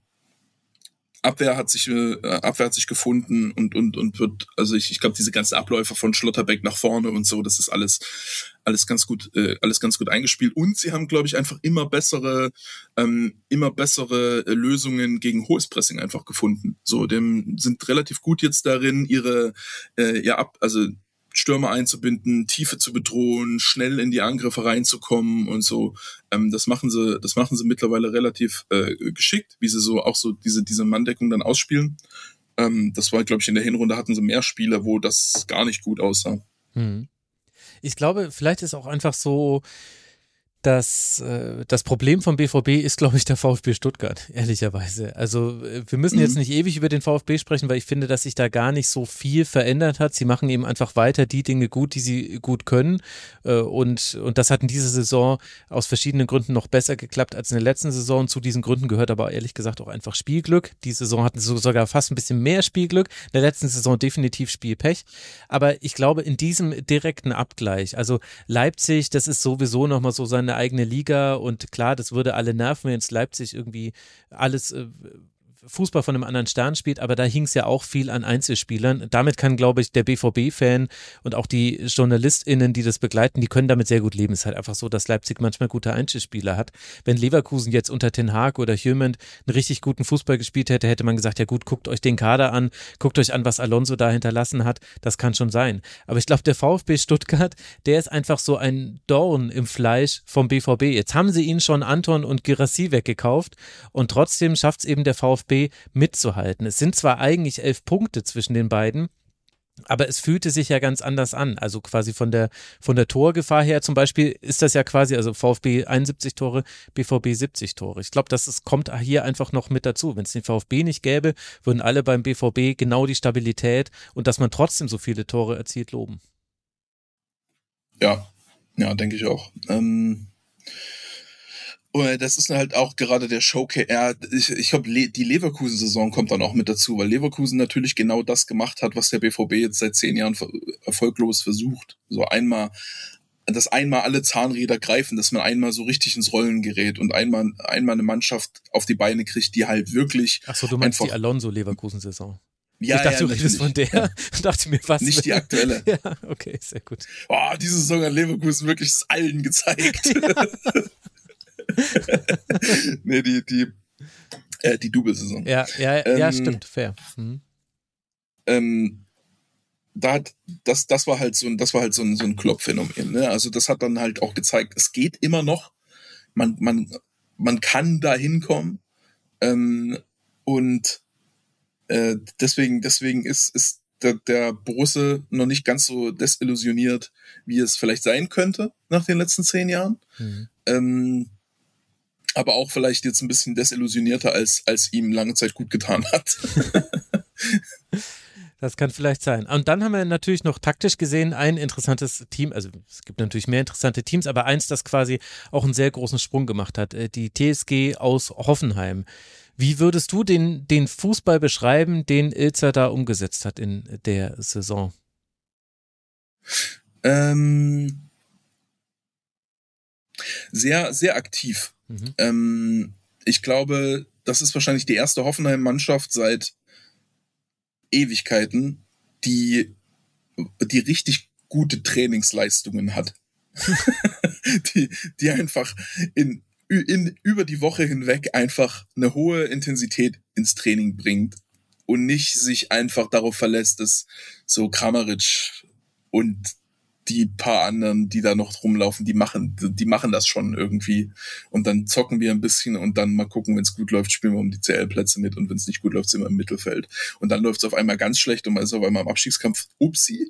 Abwehr hat sich äh, Abwehr hat sich gefunden und und und wird, also ich ich glaube, diese ganzen Abläufe von Schlotterbeck nach vorne und so, das ist alles alles ganz gut äh, alles ganz gut eingespielt und sie haben, glaube ich, einfach immer bessere ähm, immer bessere Lösungen gegen hohes Pressing einfach gefunden. So, dem sind relativ gut jetzt darin, ihre äh, ja ab also Stürmer einzubinden, Tiefe zu bedrohen, schnell in die Angriffe reinzukommen und so. Ähm, das machen sie, das machen sie mittlerweile relativ äh, geschickt, wie sie so auch so diese diese Manndeckung dann ausspielen. Ähm, das war, glaube ich, in der Hinrunde hatten sie mehr Spiele, wo das gar nicht gut aussah. Hm. Ich glaube, vielleicht ist auch einfach so, dass äh, das Problem vom B V B ist, glaube ich, der VfB Stuttgart, ehrlicherweise. Also wir müssen jetzt nicht ewig über den VfB sprechen, weil ich finde, dass sich da gar nicht so viel verändert hat. Sie machen eben einfach weiter die Dinge gut, die sie gut können, äh, und, und das hat in dieser Saison aus verschiedenen Gründen noch besser geklappt als in der letzten Saison. Zu diesen Gründen gehört aber ehrlich gesagt auch einfach Spielglück. Die Saison hatten so sogar fast ein bisschen mehr Spielglück, in der letzten Saison definitiv Spielpech. Aber ich glaube, in diesem direkten Abgleich, also Leipzig, das ist sowieso nochmal so seine eigene Liga und klar, das würde alle nerven, wenn jetzt Leipzig irgendwie alles äh, Fußball von einem anderen Stern spielt, aber da hing es ja auch viel an Einzelspielern. Damit kann, glaube ich, der B V B-Fan und auch die JournalistInnen, die das begleiten, die können damit sehr gut leben. Es ist halt einfach so, dass Leipzig manchmal gute Einzelspieler hat. Wenn Leverkusen jetzt unter Ten Hag oder Hjulmand einen richtig guten Fußball gespielt hätte, hätte man gesagt, ja gut, guckt euch den Kader an, guckt euch an, was Alonso da hinterlassen hat. Das kann schon sein. Aber ich glaube, der VfB Stuttgart, der ist einfach so ein Dorn im Fleisch vom B V B. Jetzt haben sie ihn schon Anton und Guirassy weggekauft und trotzdem schafft es eben der VfB mitzuhalten. Es sind zwar eigentlich elf Punkte zwischen den beiden, aber es fühlte sich ja ganz anders an. Also quasi von der, von der Torgefahr her zum Beispiel ist das ja quasi, also VfB einundsiebzig Tore, B V B siebzig Tore. Ich glaube, das ist, kommt hier einfach noch mit dazu. Wenn es den VfB nicht gäbe, würden alle beim B V B genau die Stabilität und dass man trotzdem so viele Tore erzielt loben. Ja, ja, denke ich auch. Ähm Das ist halt auch gerade der Showcase. Ja, ich, ich glaube, Le- die Leverkusen-Saison kommt dann auch mit dazu, weil Leverkusen natürlich genau das gemacht hat, was der B V B jetzt seit zehn Jahren ver- erfolglos versucht. So einmal, dass einmal alle Zahnräder greifen, dass man einmal so richtig ins Rollen gerät und einmal, einmal eine Mannschaft auf die Beine kriegt, die halt wirklich. Ach so, du meinst einfach, die Alonso-Leverkusen-Saison. Ja, ich dachte, ja, du redest von der. Ja. dachte mir, was. Nicht die aktuelle. Ja, okay, sehr gut. Oh, diese Saison hat Leverkusen wirklich es allen gezeigt. Ja. nee, die, die, äh, die Double-Saison. Ja, ja, ähm, ja, stimmt, fair. Mhm. Ähm, da hat, das, das war halt so ein, das war halt so ein, so ein Klopp-Phänomen, ne? Also das hat dann halt auch gezeigt, es geht immer noch. Man, man, man kann da hinkommen. Ähm, und, äh, deswegen, deswegen ist, ist der, der Borusse noch nicht ganz so desillusioniert, wie es vielleicht sein könnte nach den letzten zehn Jahren. Mhm. Ähm, aber auch vielleicht jetzt ein bisschen desillusionierter, als, als ihm lange Zeit gut getan hat. Das kann vielleicht sein. Und dann haben wir natürlich noch taktisch gesehen ein interessantes Team, also es gibt natürlich mehr interessante Teams, aber eins, das quasi auch einen sehr großen Sprung gemacht hat, die T S G aus Hoffenheim. Wie würdest du den, den Fußball beschreiben, den Ilzer da umgesetzt hat in der Saison? Ähm, sehr, sehr aktiv. Mhm. Ähm, ich glaube, das ist wahrscheinlich die erste Hoffenheim-Mannschaft seit Ewigkeiten, die, die richtig gute Trainingsleistungen hat. die, die einfach in, in, über die Woche hinweg einfach eine hohe Intensität ins Training bringt und nicht sich einfach darauf verlässt, dass so Kramaric und die paar anderen, die da noch rumlaufen, die machen, die machen das schon irgendwie. Und dann zocken wir ein bisschen und dann mal gucken, wenn es gut läuft, spielen wir um die C L-Plätze mit und wenn es nicht gut läuft, sind wir im Mittelfeld. Und dann läuft es auf einmal ganz schlecht und man ist auf einmal im Abstiegskampf. Upsi.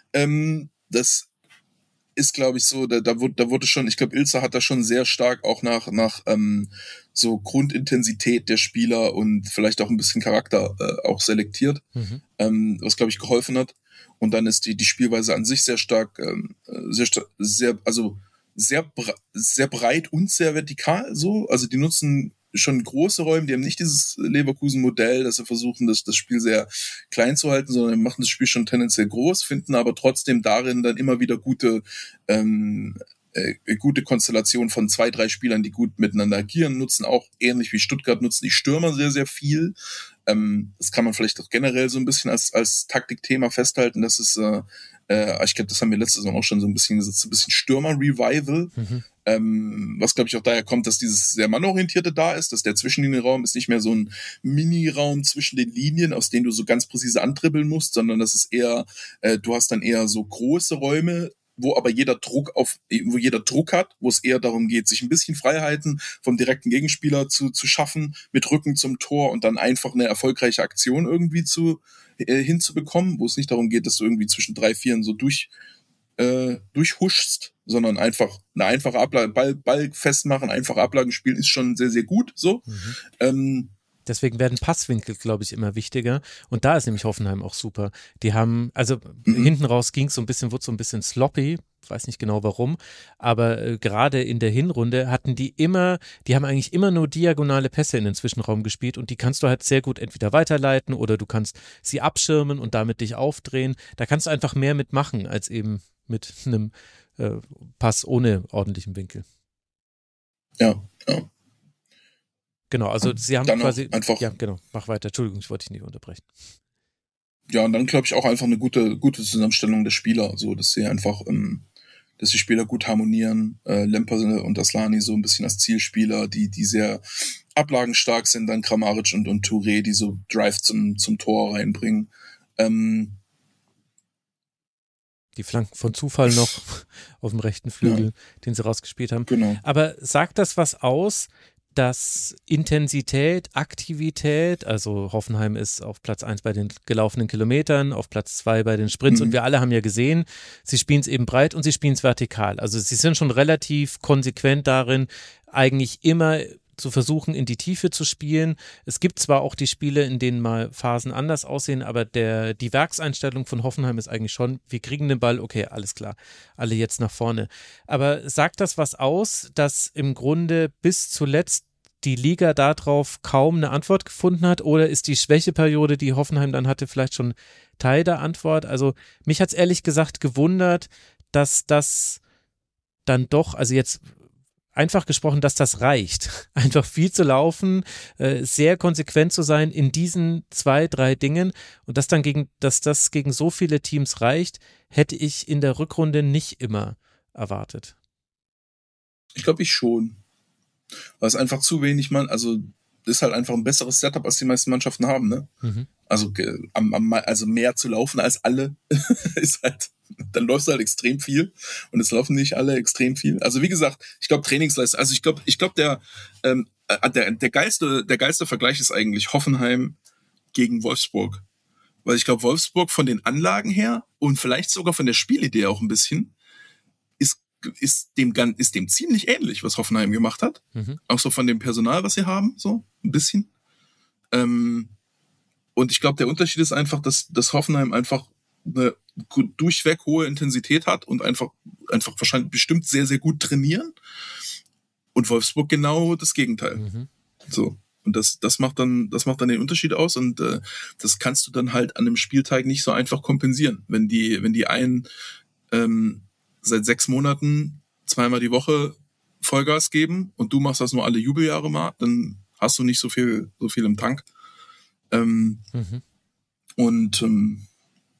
Ähm, das ist, glaube ich, so, da, da wurde, da wurde schon, ich glaube, Ilzer hat da schon sehr stark auch nach, nach ähm, so Grundintensität der Spieler und vielleicht auch ein bisschen Charakter äh, auch selektiert, mhm. ähm, was, glaube ich, geholfen hat. Und dann ist die, die Spielweise an sich sehr stark, ähm, sehr, sehr, also sehr, bre- sehr breit und sehr vertikal so. Also die nutzen schon große Räume, die haben nicht dieses Leverkusen-Modell, dass sie versuchen, das, das Spiel sehr klein zu halten, sondern machen das Spiel schon tendenziell groß, finden aber trotzdem darin dann immer wieder gute, ähm, äh, gute Konstellation von zwei, drei Spielern, die gut miteinander agieren, nutzen auch, ähnlich wie Stuttgart, nutzen die Stürmer sehr, sehr viel. Ähm, das kann man vielleicht auch generell so ein bisschen als, als Taktikthema festhalten. Das ist, äh, äh, ich glaube, das haben wir letzte Saison auch schon so ein bisschen gesagt, so ein bisschen Stürmer-Revival. Mhm. Ähm, was, glaube ich, auch daher kommt, dass dieses sehr mannorientierte da ist, dass der Zwischenlinienraum ist nicht mehr so ein Mini-Raum zwischen den Linien, aus denen du so ganz präzise antribbeln musst, sondern das ist eher, äh, du hast dann eher so große Räume, wo aber jeder Druck auf, wo jeder Druck hat, wo es eher darum geht, sich ein bisschen Freiheiten vom direkten Gegenspieler zu, zu schaffen, mit Rücken zum Tor und dann einfach eine erfolgreiche Aktion irgendwie zu, äh, hinzubekommen, wo es nicht darum geht, dass du irgendwie zwischen drei, vieren so durch, äh, durchhuschst, sondern einfach eine einfache Ablage, Ball, Ball festmachen, einfache Ablagen spielen ist schon sehr, sehr gut, so. Mhm. Ähm, Deswegen werden Passwinkel, glaube ich, immer wichtiger. Und da ist nämlich Hoffenheim auch super. Die haben, also mhm. hinten raus ging es so ein bisschen, wurde so ein bisschen sloppy. Ich weiß nicht genau warum. Aber äh, gerade in der Hinrunde hatten die immer, die haben eigentlich immer nur diagonale Pässe in den Zwischenraum gespielt und die kannst du halt sehr gut entweder weiterleiten oder du kannst sie abschirmen und damit dich aufdrehen. Da kannst du einfach mehr mitmachen als eben mit einem äh, Pass ohne ordentlichen Winkel. Ja, ja. Genau, also sie haben dann quasi, einfach, ja genau, mach weiter, Entschuldigung, ich wollte dich nicht unterbrechen. Ja, und dann glaube ich auch einfach eine gute, gute Zusammenstellung der Spieler, so dass sie einfach, ähm, dass die Spieler gut harmonieren. Äh, Lemper und Aslani so ein bisschen als Zielspieler, die die sehr ablagenstark sind, dann Kramaric und, und Touré, die so Drive zum, zum Tor reinbringen. Ähm, Die Flanken von Zufall noch auf dem rechten Flügel, ja. den sie rausgespielt haben. Genau. Aber sagt das was aus, dass Intensität, Aktivität, also Hoffenheim ist auf Platz eins bei den gelaufenen Kilometern, auf Platz zwei bei den Sprints mhm. und wir alle haben ja gesehen, sie spielen es eben breit und sie spielen es vertikal. Also sie sind schon relativ konsequent darin, eigentlich immer zu versuchen, in die Tiefe zu spielen. Es gibt zwar auch die Spiele, in denen mal Phasen anders aussehen, aber der, die Werkseinstellung von Hoffenheim ist eigentlich schon, wir kriegen den Ball, okay, alles klar, alle jetzt nach vorne. Aber sagt das was aus, dass im Grunde bis zuletzt die Liga darauf kaum eine Antwort gefunden hat, oder ist die Schwächeperiode, die Hoffenheim dann hatte, vielleicht schon Teil der Antwort? Also mich hat es ehrlich gesagt gewundert, dass das dann doch, also jetzt einfach gesprochen, dass das reicht. Einfach viel zu laufen, äh, sehr konsequent zu sein in diesen zwei, drei Dingen, und dass dann gegen, dass das gegen so viele Teams reicht, hätte ich in der Rückrunde nicht immer erwartet. Ich glaube, ich schon. Weil es einfach zu wenig, man, also ist halt einfach ein besseres Setup, als die meisten Mannschaften haben, ne? Mhm. Also, äh, am, am, also mehr zu laufen als alle ist halt, dann läufst du halt extrem viel und es laufen nicht alle extrem viel. Also wie gesagt, ich glaube Trainingsleistung, also ich glaube, ich glaube der, ähm, der, der geilste, der geilste Vergleich ist eigentlich Hoffenheim gegen Wolfsburg. Weil ich glaube, Wolfsburg von den Anlagen her und vielleicht sogar von der Spielidee auch ein bisschen ist ist dem ist dem ziemlich ähnlich, was Hoffenheim gemacht hat. Mhm. Auch so von dem Personal, was sie haben, so ein bisschen. Ähm, und ich glaube, der Unterschied ist einfach, dass, dass Hoffenheim einfach eine durchweg hohe Intensität hat und einfach, einfach wahrscheinlich bestimmt sehr, sehr gut trainieren. Und Wolfsburg genau das Gegenteil. Mhm. So. Und das, das macht dann, das macht dann den Unterschied aus, und äh, das kannst du dann halt an einem Spieltag nicht so einfach kompensieren. Wenn die, wenn die einen ähm, seit sechs Monaten zweimal die Woche Vollgas geben und du machst das nur alle Jubeljahre mal, dann hast du nicht so viel, so viel im Tank. Ähm, mhm. Und ähm,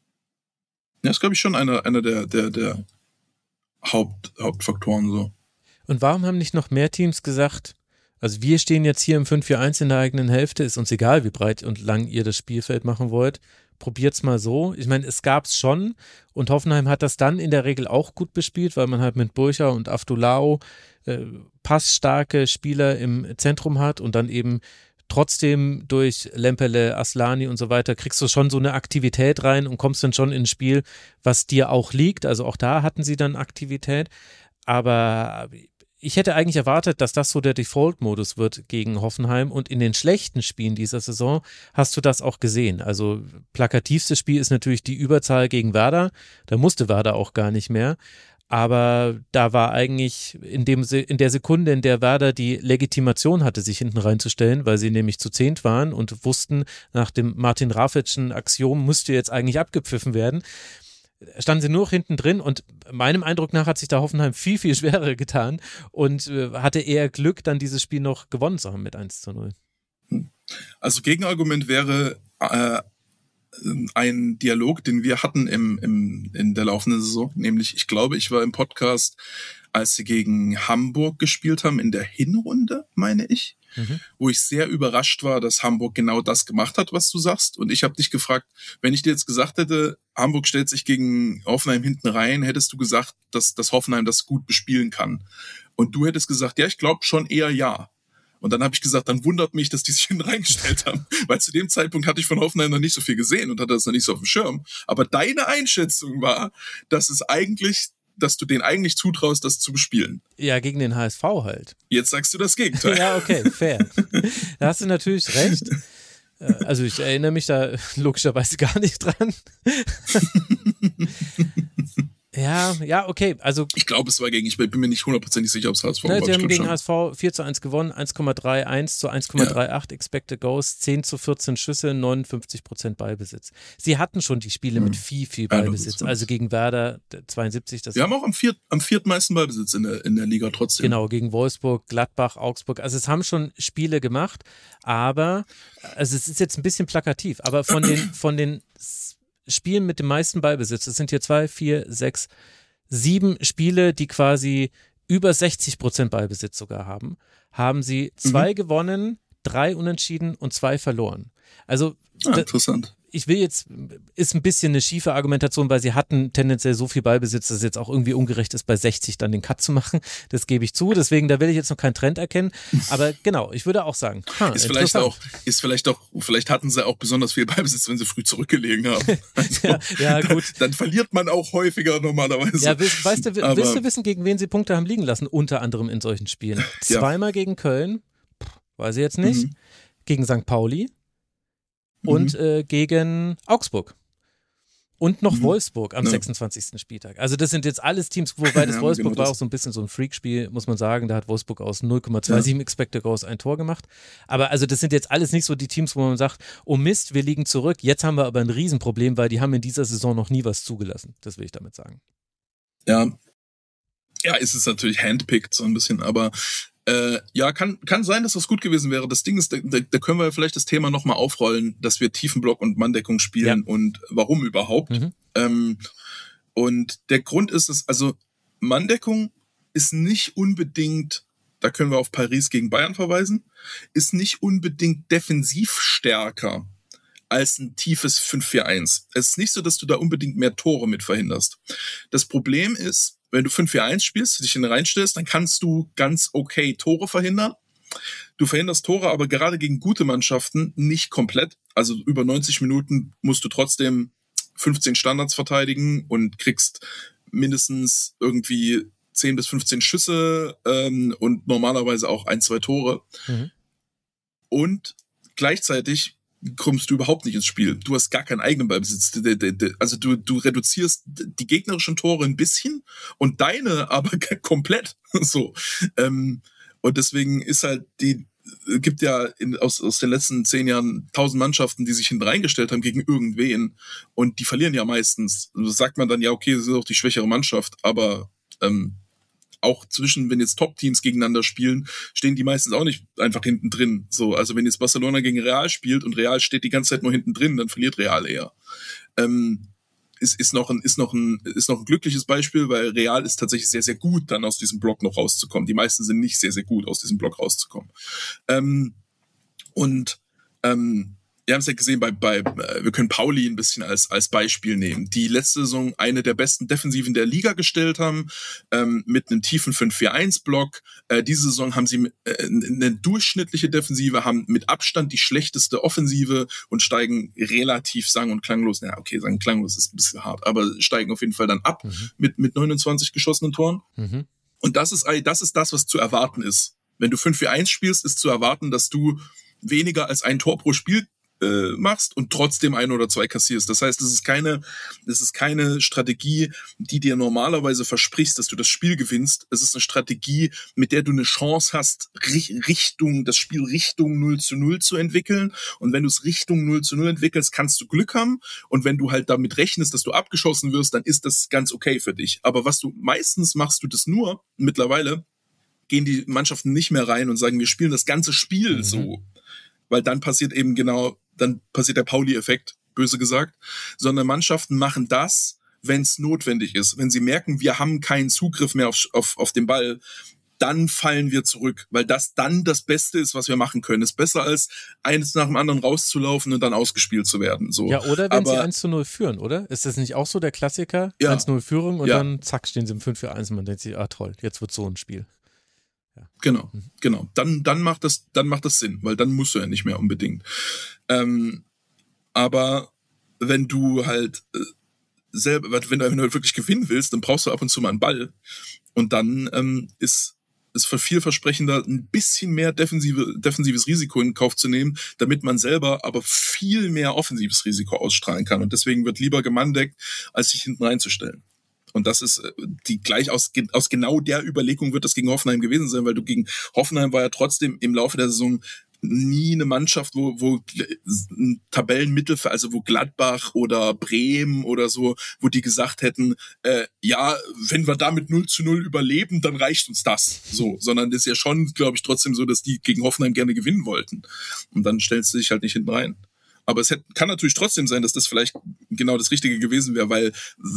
ja, ist, glaube ich, schon einer, einer der, der, der Haupt, Hauptfaktoren so. Und warum haben nicht noch mehr Teams gesagt, also wir stehen jetzt hier im fünf vier eins in der eigenen Hälfte, ist uns egal, wie breit und lang ihr das Spielfeld machen wollt, probiert's mal so. Ich meine, es gab's schon, und Hoffenheim hat das dann in der Regel auch gut bespielt, weil man halt mit Burcher und Afdolao äh, passstarke Spieler im Zentrum hat, und dann eben trotzdem durch Lempele, Aslani und so weiter kriegst du schon so eine Aktivität rein und kommst dann schon in ein Spiel, was dir auch liegt. Also auch da hatten sie dann Aktivität, aber ich hätte eigentlich erwartet, dass das so der Default-Modus wird gegen Hoffenheim, und in den schlechten Spielen dieser Saison hast du das auch gesehen. Also plakativstes Spiel ist natürlich die Überzahl gegen Werder, da musste Werder auch gar nicht mehr, aber da war eigentlich in, dem, in der Sekunde, in der Werder die Legitimation hatte, sich hinten reinzustellen, weil sie nämlich zu zehnt waren und wussten, nach dem Martin Rafitschen Axiom müsste jetzt eigentlich abgepfiffen werden, standen sie nur noch hinten drin, und meinem Eindruck nach hat sich da Hoffenheim viel, viel schwerer getan und äh, hatte eher Glück, dann dieses Spiel noch gewonnen zu haben mit eins zu null. Also Gegenargument wäre äh, ein Dialog, den wir hatten im, im, in der laufenden Saison, nämlich, ich glaube, ich war im Podcast, als sie gegen Hamburg gespielt haben, in der Hinrunde, meine ich, mhm. wo ich sehr überrascht war, dass Hamburg genau das gemacht hat, was du sagst. Und ich habe dich gefragt, wenn ich dir jetzt gesagt hätte, Hamburg stellt sich gegen Hoffenheim hinten rein, hättest du gesagt, dass, dass Hoffenheim das gut bespielen kann. Und du hättest gesagt, ja, ich glaube schon eher ja. Und dann habe ich gesagt, dann wundert mich, dass die sich hinten reingestellt haben. Weil zu dem Zeitpunkt hatte ich von Hoffenheim noch nicht so viel gesehen und hatte das noch nicht so auf dem Schirm. Aber deine Einschätzung war, dass es eigentlich, dass du denen eigentlich zutraust, das zu bespielen. Ja, gegen den H S V halt. Jetzt sagst du das Gegenteil. Ja, okay, fair. Da hast du natürlich recht. Also ich erinnere mich da logischerweise gar nicht dran. Ja, Ja, ja, okay. Also ich glaube, es war gegen, ich bin mir nicht hundertprozentig sicher, ob es H S V ne, war. Sie haben gegen schon. H S V vier zu eins gewonnen, eins Komma einunddreißig zu eins Komma achtunddreißig ja. Expected Goals, zehn zu vierzehn Schüsse, neunundfünfzig Prozent Ballbesitz. Sie hatten schon die Spiele mhm. mit viel, viel Ballbesitz. Ja, also gegen Werder zweiundsiebzig. Das Wir haben auch am, viert, am viertmeisten Ballbesitz in der, in der Liga trotzdem. Genau, gegen Wolfsburg, Gladbach, Augsburg. Also es haben schon Spiele gemacht, aber also es ist jetzt ein bisschen plakativ, aber von den, von den Spielen mit dem meisten Ballbesitz, es sind hier zwei, vier, sechs, sieben Spiele, die quasi über sechzig Prozent Ballbesitz sogar haben, haben sie zwei mhm. gewonnen, drei unentschieden und zwei verloren. Also ah, interessant. Ich will jetzt, ist ein bisschen eine schiefe Argumentation, weil sie hatten tendenziell so viel Ballbesitz, dass es jetzt auch irgendwie ungerecht ist, bei sechzig dann den Cut zu machen. Das gebe ich zu. Deswegen, da will ich jetzt noch keinen Trend erkennen. Aber genau, ich würde auch sagen, ha, ist vielleicht auch, ist vielleicht auch, vielleicht hatten sie auch besonders viel Ballbesitz, wenn sie früh zurückgelegen haben. Also, ja, ja, gut. Dann, dann verliert man auch häufiger normalerweise. Ja, willst, weißt du, Aber, willst du wissen, gegen wen sie Punkte haben liegen lassen? Unter anderem in solchen Spielen. Ja. Zweimal gegen Köln, weiß ich jetzt nicht. Mhm. Gegen Sankt Pauli. Und mhm. äh, gegen Augsburg. Und noch mhm. Wolfsburg am ja. sechsundzwanzigsten Spieltag. Also das sind jetzt alles Teams, wobei das ja, Wolfsburg genau war das. Auch so ein bisschen so ein Freakspiel, muss man sagen. Da hat Wolfsburg aus null Komma siebenundzwanzig ja. Expected Goals ein Tor gemacht. Aber also das sind jetzt alles nicht so die Teams, wo man sagt, oh Mist, wir liegen zurück. Jetzt haben wir aber ein Riesenproblem, weil die haben in dieser Saison noch nie was zugelassen. Das will ich damit sagen. Ja, ja, ist es natürlich handpicked so ein bisschen, aber Äh, ja, kann kann sein, dass das gut gewesen wäre. Das Ding ist, da, da können wir vielleicht das Thema nochmal aufrollen, dass wir Tiefenblock und Manndeckung spielen ja. und warum überhaupt. Mhm. Ähm, und der Grund ist, dass, also Manndeckung ist nicht unbedingt, da können wir auf Paris gegen Bayern verweisen, ist nicht unbedingt defensiv stärker als ein tiefes fünf vier eins. Es ist nicht so, dass du da unbedingt mehr Tore mit verhinderst. Das Problem ist, wenn du fünf vier eins spielst, dich in den reinstellst, dann kannst du ganz okay Tore verhindern. Du verhinderst Tore, aber gerade gegen gute Mannschaften nicht komplett. Also über neunzig Minuten musst du trotzdem fünfzehn Standards verteidigen und kriegst mindestens irgendwie zehn bis fünfzehn Schüsse ähm, und normalerweise auch ein, zwei Tore. Mhm. Und gleichzeitig kommst du überhaupt nicht ins Spiel. Du hast gar keinen eigenen Ballbesitz. Also du, du reduzierst die gegnerischen Tore ein bisschen und deine aber komplett. So. Und deswegen ist halt die, gibt ja in, aus, aus den letzten zehn Jahren tausend Mannschaften, die sich hinten reingestellt haben gegen irgendwen und die verlieren ja meistens. Also sagt man dann, ja okay, das ist auch die schwächere Mannschaft, aber ähm, auch zwischen, wenn jetzt Top-Teams gegeneinander spielen, stehen die meistens auch nicht einfach hinten drin. So, also wenn jetzt Barcelona gegen Real spielt und Real steht die ganze Zeit nur hinten drin, dann verliert Real eher. Ähm, ist, ist noch ein, ist noch ein, ist noch ein glückliches Beispiel, weil Real ist tatsächlich sehr, sehr gut, dann aus diesem Block noch rauszukommen. Die meisten sind nicht sehr, sehr gut, aus diesem Block rauszukommen. Ähm, und, ähm, wir haben es ja gesehen, bei, bei, wir können Pauli ein bisschen als, als Beispiel nehmen, die letzte Saison eine der besten Defensiven der Liga gestellt haben, ähm, mit einem tiefen fünf vier eins Block. Äh, diese Saison haben sie äh, eine durchschnittliche Defensive, haben mit Abstand die schlechteste Offensive und steigen relativ sang- und klanglos, naja, okay, sang- klanglos ist ein bisschen hart, aber steigen auf jeden Fall dann ab mhm. mit, mit neunundzwanzig geschossenen Toren. Mhm. Und das ist, das ist das, was zu erwarten ist. Wenn du fünf vier eins spielst, ist zu erwarten, dass du weniger als ein Tor pro Spiel machst und trotzdem ein oder zwei kassierst. Das heißt, es ist keine, es ist keine Strategie, die dir normalerweise versprichst, dass du das Spiel gewinnst. Es ist eine Strategie, mit der du eine Chance hast, Richtung, das Spiel Richtung null zu null zu entwickeln. Und wenn du es Richtung null zu null entwickelst, kannst du Glück haben. Und wenn du halt damit rechnest, dass du abgeschossen wirst, dann ist das ganz okay für dich. Aber was du, meistens machst du das nur, mittlerweile gehen die Mannschaften nicht mehr rein und sagen, wir spielen das ganze Spiel mhm. so. Weil dann passiert eben genau, dann passiert der Pauli-Effekt, böse gesagt, sondern Mannschaften machen das, wenn es notwendig ist. Wenn sie merken, wir haben keinen Zugriff mehr auf, auf, auf den Ball, dann fallen wir zurück, weil das dann das Beste ist, was wir machen können. Ist besser, als eines nach dem anderen rauszulaufen und dann ausgespielt zu werden. So. Ja, oder wenn Aber, sie eins zu null führen, oder? Ist das nicht auch so der Klassiker? Ja, eins zu null Führung und ja. dann zack, stehen sie im fünf vier eins und man denkt sich, ah toll, jetzt wird so ein Spiel. Ja. Genau, genau. Dann, dann macht das, dann macht das Sinn, weil dann musst du ja nicht mehr unbedingt. Ähm, aber wenn du halt äh, selber, wenn du, wenn du halt wirklich gewinnen willst, dann brauchst du ab und zu mal einen Ball. Und dann ähm, ist es für vielversprechender, ein bisschen mehr defensive, defensives Risiko in Kauf zu nehmen, damit man selber aber viel mehr offensives Risiko ausstrahlen kann. Und deswegen wird lieber gemandeckt, als sich hinten reinzustellen. Und das ist die gleich aus, aus genau der Überlegung wird das gegen Hoffenheim gewesen sein, weil du gegen Hoffenheim war ja trotzdem im Laufe der Saison nie eine Mannschaft, wo, wo ein Tabellenmittel, also wo Gladbach oder Bremen oder so, wo die gesagt hätten, äh, ja, wenn wir damit null zu null überleben, dann reicht uns das. So, sondern das ist ja schon, glaube ich, trotzdem so, dass die gegen Hoffenheim gerne gewinnen wollten. Und dann stellst du dich halt nicht hinten rein. Aber es hätte, kann natürlich trotzdem sein, dass das vielleicht genau das Richtige gewesen wäre, weil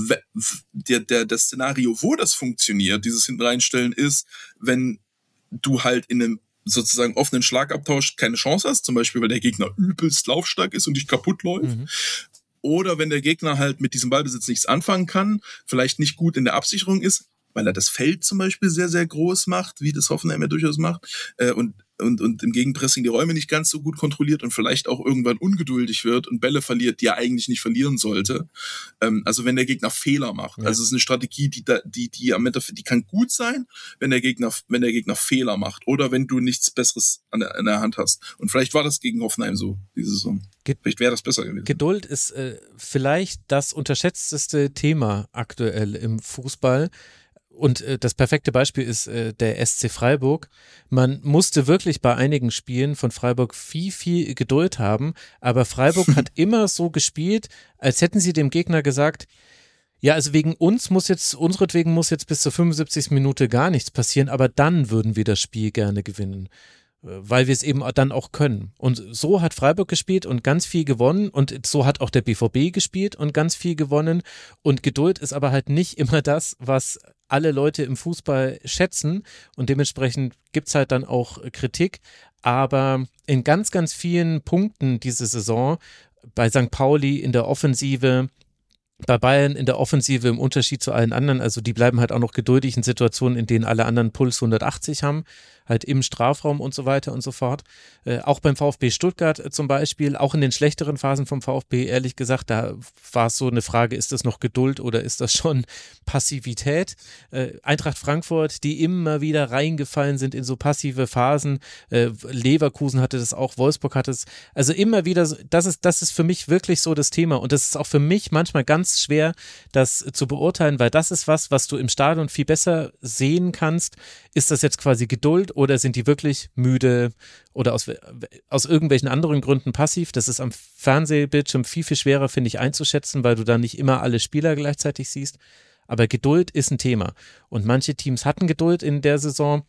der, der, das Szenario, wo das funktioniert, dieses Hintenreinstellen, ist, wenn du halt in einem sozusagen offenen Schlagabtausch keine Chance hast, zum Beispiel, weil der Gegner übelst laufstark ist und dich kaputt läuft. Mhm. Oder wenn der Gegner halt mit diesem Ballbesitz nichts anfangen kann, vielleicht nicht gut in der Absicherung ist, weil er das Feld zum Beispiel sehr, sehr groß macht, wie das Hoffenheim ja durchaus macht, äh, und Und, und im Gegenpressing die Räume nicht ganz so gut kontrolliert und vielleicht auch irgendwann ungeduldig wird und Bälle verliert, die er eigentlich nicht verlieren sollte. Ähm, also wenn der Gegner Fehler macht. Ja. Also es ist eine Strategie, die da, die, die am Ende, die kann gut sein, wenn der Gegner, wenn der Gegner Fehler macht oder wenn du nichts Besseres an der, an der Hand hast. Und vielleicht war das gegen Hoffenheim so, diese Saison. Ge- vielleicht wäre das besser gewesen. Geduld ist äh, vielleicht das unterschätzteste Thema aktuell im Fußball. Und äh, das perfekte Beispiel ist äh, der S C Freiburg. Man musste wirklich bei einigen Spielen von Freiburg viel, viel Geduld haben, aber Freiburg hat immer so gespielt, als hätten sie dem Gegner gesagt, ja, also wegen uns muss jetzt, unseretwegen muss jetzt bis zur fünfundsiebzigsten Minute gar nichts passieren, aber dann würden wir das Spiel gerne gewinnen, weil wir es eben dann auch können. Und so hat Freiburg gespielt und ganz viel gewonnen und so hat auch der B V B gespielt und ganz viel gewonnen und Geduld ist aber halt nicht immer das, was alle Leute im Fußball schätzen und dementsprechend gibt's halt dann auch Kritik, aber in ganz, ganz vielen Punkten diese Saison, bei Sankt Pauli in der Offensive, bei Bayern in der Offensive im Unterschied zu allen anderen, also die bleiben halt auch noch geduldig in Situationen, in denen alle anderen Puls hundertachtzig haben, halt im Strafraum und so weiter und so fort. Äh, auch beim VfB Stuttgart äh, zum Beispiel, auch in den schlechteren Phasen vom VfB, ehrlich gesagt, da war es so eine Frage, ist das noch Geduld oder ist das schon Passivität? Äh, Eintracht Frankfurt, die immer wieder reingefallen sind in so passive Phasen, äh, Leverkusen hatte das auch, Wolfsburg hatte es, also immer wieder, das ist, das ist für mich wirklich so das Thema und das ist auch für mich manchmal ganz schwer, das zu beurteilen, weil das ist was, was du im Stadion viel besser sehen kannst. Ist das jetzt quasi Geduld oder sind die wirklich müde oder aus, aus irgendwelchen anderen Gründen passiv? Das ist am Fernsehbildschirm viel, viel schwerer, finde ich, einzuschätzen, weil du da nicht immer alle Spieler gleichzeitig siehst. Aber Geduld ist ein Thema. Und manche Teams hatten Geduld in der Saison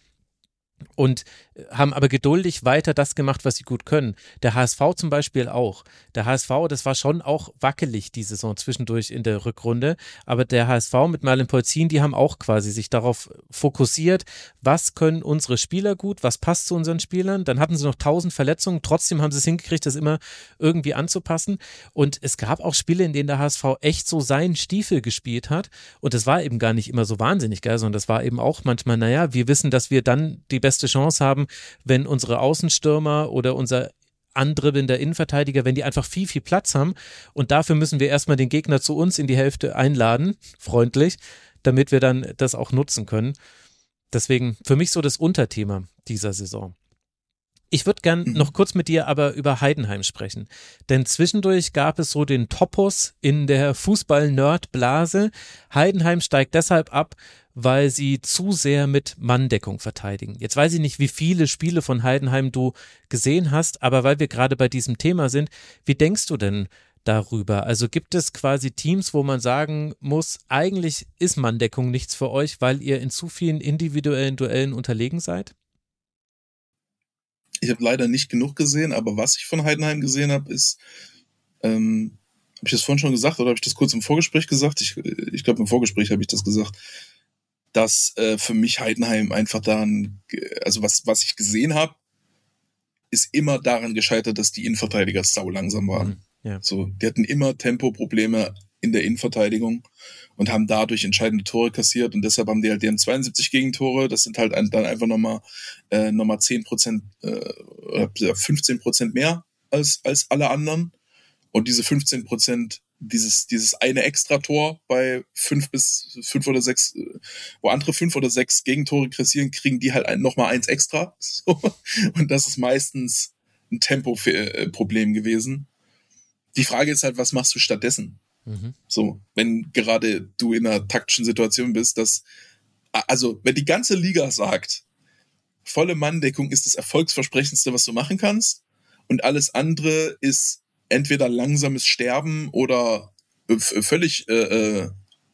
und haben aber geduldig weiter das gemacht, was sie gut können. Der H S V zum Beispiel auch. Der H S V, das war schon auch wackelig die Saison zwischendurch in der Rückrunde, aber der H S V mit Marlin Polzin, die haben auch quasi sich darauf fokussiert, was können unsere Spieler gut, was passt zu unseren Spielern. Dann hatten sie noch tausend Verletzungen, trotzdem haben sie es hingekriegt, das immer irgendwie anzupassen und es gab auch Spiele, in denen der H S V echt so seinen Stiefel gespielt hat und das war eben gar nicht immer so wahnsinnig geil, sondern das war eben auch manchmal, naja, wir wissen, dass wir dann die beste Chance haben, wenn unsere Außenstürmer oder unser andribbelnder Innenverteidiger, wenn die einfach viel, viel Platz haben und dafür müssen wir erstmal den Gegner zu uns in die Hälfte einladen, freundlich, damit wir dann das auch nutzen können. Deswegen für mich so das Unterthema dieser Saison. Ich würde gern noch kurz mit dir aber über Heidenheim sprechen, denn zwischendurch gab es so den Topos in der Fußball-Nerd-Blase. Heidenheim steigt deshalb ab, weil sie zu sehr mit Manndeckung verteidigen. Jetzt weiß ich nicht, wie viele Spiele von Heidenheim du gesehen hast, aber weil wir gerade bei diesem Thema sind, wie denkst du denn darüber? Also gibt es quasi Teams, wo man sagen muss, eigentlich ist Manndeckung nichts für euch, weil ihr in zu vielen individuellen Duellen unterlegen seid? Ich habe leider nicht genug gesehen, aber was ich von Heidenheim gesehen habe, ist, ähm, habe ich das vorhin schon gesagt oder habe ich das kurz im Vorgespräch gesagt? Ich, ich glaube, im Vorgespräch habe ich das gesagt, dass äh, für mich Heidenheim einfach daran, also was, was ich gesehen habe, ist immer daran gescheitert, dass die Innenverteidiger sau langsam waren. Mhm, ja. So, die hatten immer Tempoprobleme in der Innenverteidigung und haben dadurch entscheidende Tore kassiert und deshalb haben die halt, die haben zweiundsiebzig Gegentore, das sind halt ein, dann einfach nochmal äh, nochmal zehn Prozent äh, fünfzehn Prozent mehr als, als alle anderen und diese fünfzehn Prozent, dieses, dieses eine Extrator bei fünf bis fünf oder sechs, wo andere fünf oder sechs Gegentore kassieren, kriegen die halt nochmal eins extra, so. Und das ist meistens ein Tempoproblem gewesen. Die Frage ist halt, was machst du stattdessen? Mhm. So, wenn gerade du in einer taktischen Situation bist, dass, also, wenn die ganze Liga sagt, volle Manndeckung ist das Erfolgsversprechendste, was du machen kannst, und alles andere ist entweder langsames Sterben oder f- völlig äh, äh,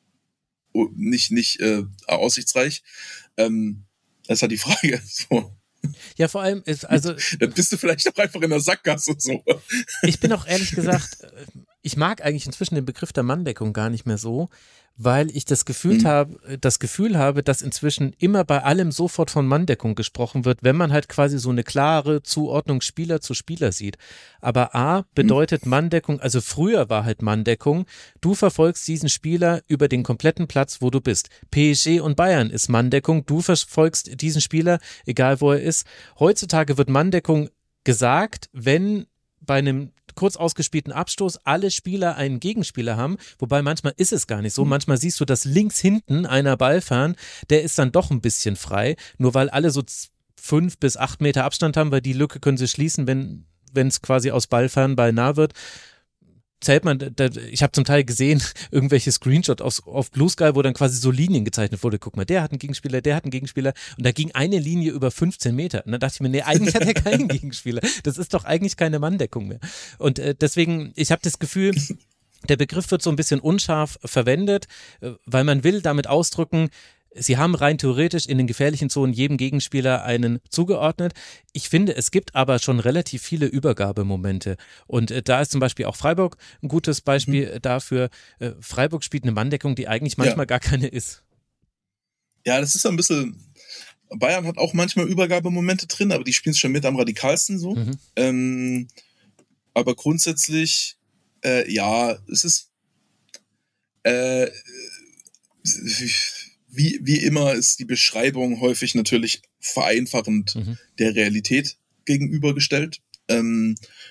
nicht, nicht äh, aussichtsreich, ähm, das ist halt die Frage. So. Ja, vor allem ist, also. Dann bist du vielleicht auch einfach in der Sackgasse so. Ich bin auch ehrlich gesagt, ich mag eigentlich inzwischen den Begriff der Manndeckung gar nicht mehr so, weil ich das Gefühl mhm. habe, das Gefühl habe, dass inzwischen immer bei allem sofort von Manndeckung gesprochen wird, wenn man halt quasi so eine klare Zuordnung Spieler zu Spieler sieht. Aber A bedeutet mhm. Manndeckung, also früher war halt Manndeckung, du verfolgst diesen Spieler über den kompletten Platz, wo du bist. P S G und Bayern ist Manndeckung, du verfolgst diesen Spieler, egal wo er ist. Heutzutage wird Manndeckung gesagt, wenn bei einem kurz ausgespielten Abstoß alle Spieler einen Gegenspieler haben, wobei manchmal ist es gar nicht so. Manchmal siehst du, dass links hinten einer Ballfern, der ist dann doch ein bisschen frei, nur weil alle so fünf bis acht Meter Abstand haben, weil die Lücke können sie schließen, wenn wenn es quasi aus Ballfern Ball nah wird. Zählt man, da, ich habe zum Teil gesehen, irgendwelche Screenshots auf, auf Blue Sky, wo dann quasi so Linien gezeichnet wurde. Guck mal, der hat einen Gegenspieler, der hat einen Gegenspieler. Und da ging eine Linie über fünfzehn Meter. Und dann dachte ich mir, nee, eigentlich hat er keinen Gegenspieler. Das ist doch eigentlich keine Manndeckung mehr. Und äh, deswegen, ich habe das Gefühl, der Begriff wird so ein bisschen unscharf verwendet, äh, weil man will damit ausdrücken, sie haben rein theoretisch in den gefährlichen Zonen jedem Gegenspieler einen zugeordnet. Ich finde, es gibt aber schon relativ viele Übergabemomente. Und äh, da ist zum Beispiel auch Freiburg ein gutes Beispiel mhm. dafür. Äh, Freiburg spielt eine Manndeckung, die eigentlich manchmal ja. gar keine ist. Ja, das ist so ein bisschen. Bayern hat auch manchmal Übergabemomente drin, aber die spielen es schon mit am radikalsten so. Mhm. Ähm, aber grundsätzlich, äh, ja, es ist. Äh, Wie, wie immer ist die Beschreibung häufig natürlich vereinfachend mhm. der Realität gegenübergestellt ähm,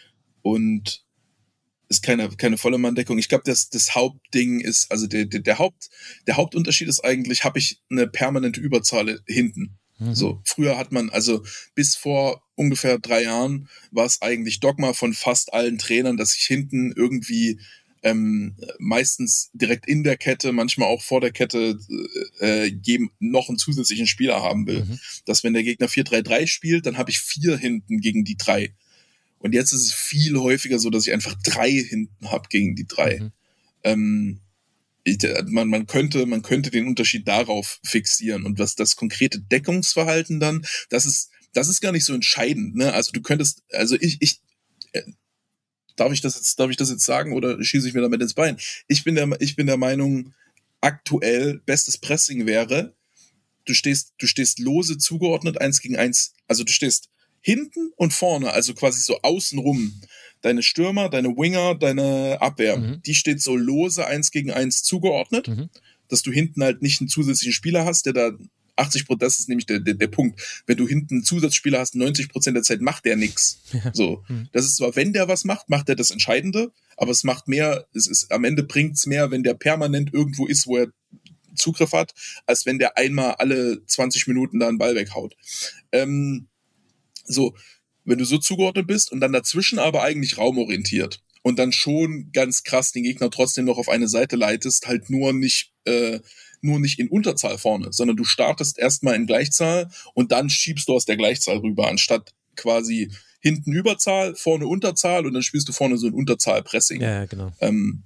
und ist keine, keine volle Manndeckung. Ich glaube, das, das Hauptding ist, also der, der, der, Haupt, der Hauptunterschied ist eigentlich, habe ich eine permanente Überzahl hinten. Mhm. So, früher hat man, also bis vor ungefähr drei Jahren war es eigentlich Dogma von fast allen Trainern, dass ich hinten irgendwie Ähm, meistens direkt in der Kette, manchmal auch vor der Kette äh, jedem noch einen zusätzlichen Spieler haben will. Mhm. Dass wenn der Gegner vier drei drei spielt, dann habe ich vier hinten gegen die drei. Und jetzt ist es viel häufiger so, dass ich einfach drei hinten habe gegen die drei. Mhm. Ähm, ich, man, man, könnte, man könnte den Unterschied darauf fixieren. Und was das konkrete Deckungsverhalten dann, das ist, das ist gar nicht so entscheidend. Ne? Also du könntest, also ich, ich äh, Darf ich das jetzt, darf ich das jetzt sagen oder schieße ich mir damit ins Bein? Ich bin der, ich bin der Meinung, aktuell bestes Pressing wäre, du stehst, du stehst lose zugeordnet eins gegen eins, also du stehst hinten und vorne, also quasi so außenrum. Deine Stürmer, deine Winger, deine Abwehr, mhm. die steht so lose eins gegen eins zugeordnet, mhm. dass du hinten halt nicht einen zusätzlichen Spieler hast, der da achtzig Prozent, das ist nämlich der, der, der Punkt. Wenn du hinten einen Zusatzspieler hast, neunzig Prozent der Zeit macht der nichts. Ja. So. Das ist zwar, wenn der was macht, macht er das Entscheidende, aber es macht mehr, es ist, am Ende bringt's mehr, wenn der permanent irgendwo ist, wo er Zugriff hat, als wenn der einmal alle zwanzig Minuten da einen Ball weghaut. Ähm, so. Wenn du so zugeordnet bist und dann dazwischen aber eigentlich raumorientiert und dann schon ganz krass den Gegner trotzdem noch auf eine Seite leitest, halt nur nicht, äh, nur nicht in Unterzahl vorne, sondern du startest erstmal in Gleichzahl und dann schiebst du aus der Gleichzahl rüber, anstatt quasi hinten Überzahl, vorne Unterzahl und dann spielst du vorne so ein Unterzahl-Pressing. Ja, genau. Ähm,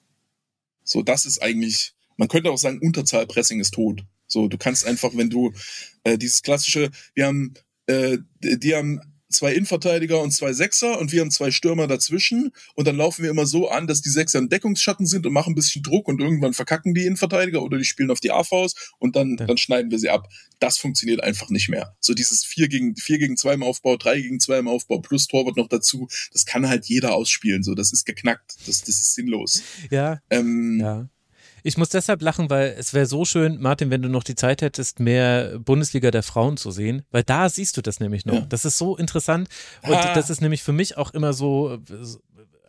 so, das ist eigentlich, man könnte auch sagen, Unterzahl-Pressing ist tot. So, du kannst einfach, wenn du äh, dieses klassische, wir haben, äh, die haben zwei Innenverteidiger und zwei Sechser und wir haben zwei Stürmer dazwischen und dann laufen wir immer so an, dass die Sechser im Deckungsschatten sind und machen ein bisschen Druck und irgendwann verkacken die Innenverteidiger oder die spielen auf die A Vs und dann, ja. dann schneiden wir sie ab. Das funktioniert einfach nicht mehr. So dieses vier gegen vier gegen zwei im Aufbau, drei gegen zwei im Aufbau plus Torwart noch dazu, das kann halt jeder ausspielen. So, das ist geknackt. Das, das ist sinnlos. Ja, ähm, ja. Ich muss deshalb lachen, weil es wäre so schön, Martin, wenn du noch die Zeit hättest, mehr Bundesliga der Frauen zu sehen, weil da siehst du das nämlich noch. Ja. Das ist so interessant und ah. das ist nämlich für mich auch immer so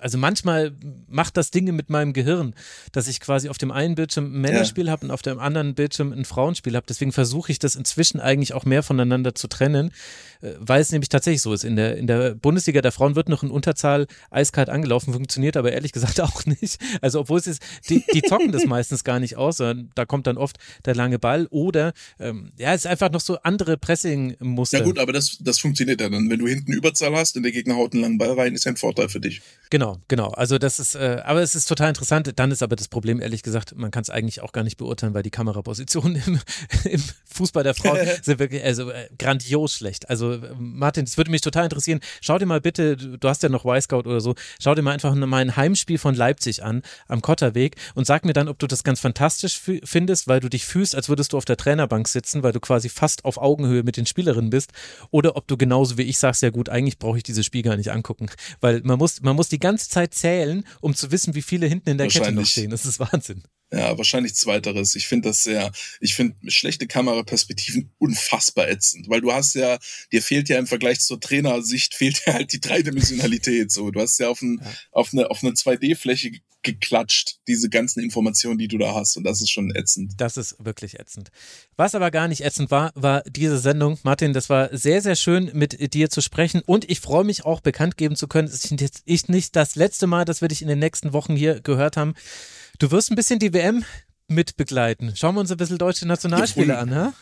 also manchmal macht das Dinge mit meinem Gehirn, dass ich quasi auf dem einen Bildschirm ein Männerspiel ja. habe und auf dem anderen Bildschirm ein Frauenspiel habe. Deswegen versuche ich das inzwischen eigentlich auch mehr voneinander zu trennen, weil es nämlich tatsächlich so ist. In der, in der Bundesliga der Frauen wird noch in Unterzahl eiskalt angelaufen, funktioniert aber ehrlich gesagt auch nicht. Also obwohl es ist, die, die zocken das meistens gar nicht aus, sondern da kommt dann oft der lange Ball oder ähm, ja, es ist einfach noch so andere Pressing-Muster. Ja gut, aber das, das funktioniert ja dann. Wenn du hinten Überzahl hast und der Gegner haut einen langen Ball rein, ist ja ein Vorteil für dich. Genau, genau. Also das ist, äh, aber es ist total interessant. Dann ist aber das Problem, ehrlich gesagt, man kann es eigentlich auch gar nicht beurteilen, weil die Kamerapositionen im, im Fußball der Frauen sind wirklich also äh, grandios schlecht. Also äh, Martin, es würde mich total interessieren. Schau dir mal bitte, du hast ja noch Y-Scout oder so, schau dir mal einfach mal ein Heimspiel von Leipzig an, am Kotterweg und sag mir dann, ob du das ganz fantastisch f- findest, weil du dich fühlst, als würdest du auf der Trainerbank sitzen, weil du quasi fast auf Augenhöhe mit den Spielerinnen bist, oder ob du genauso wie ich sagst, ja gut, eigentlich brauche ich dieses Spiel gar nicht angucken, weil man muss, man muss die ganze Zeit zählen, um zu wissen, wie viele hinten in der Kette noch stehen. Das ist Wahnsinn. Ja, wahrscheinlich zweiteres. Ich finde das sehr, ich finde schlechte Kameraperspektiven unfassbar ätzend, weil du hast ja, dir fehlt ja im Vergleich zur Trainersicht, fehlt ja halt die Dreidimensionalität, so. Du hast ja auf, ein, ja. auf eine, auf eine zwei D-Fläche geklatscht, diese ganzen Informationen, die du da hast, und das ist schon ätzend. Das ist wirklich ätzend. Was aber gar nicht ätzend war, war diese Sendung. Martin, das war sehr, sehr schön, mit dir zu sprechen, und ich freue mich auch, bekannt geben zu können, es ist jetzt ich nicht das letzte Mal, dass wir dich in den nächsten Wochen hier gehört haben. Du wirst ein bisschen die W M mit begleiten. Schauen wir uns ein bisschen deutsche Nationalspiele an, ha?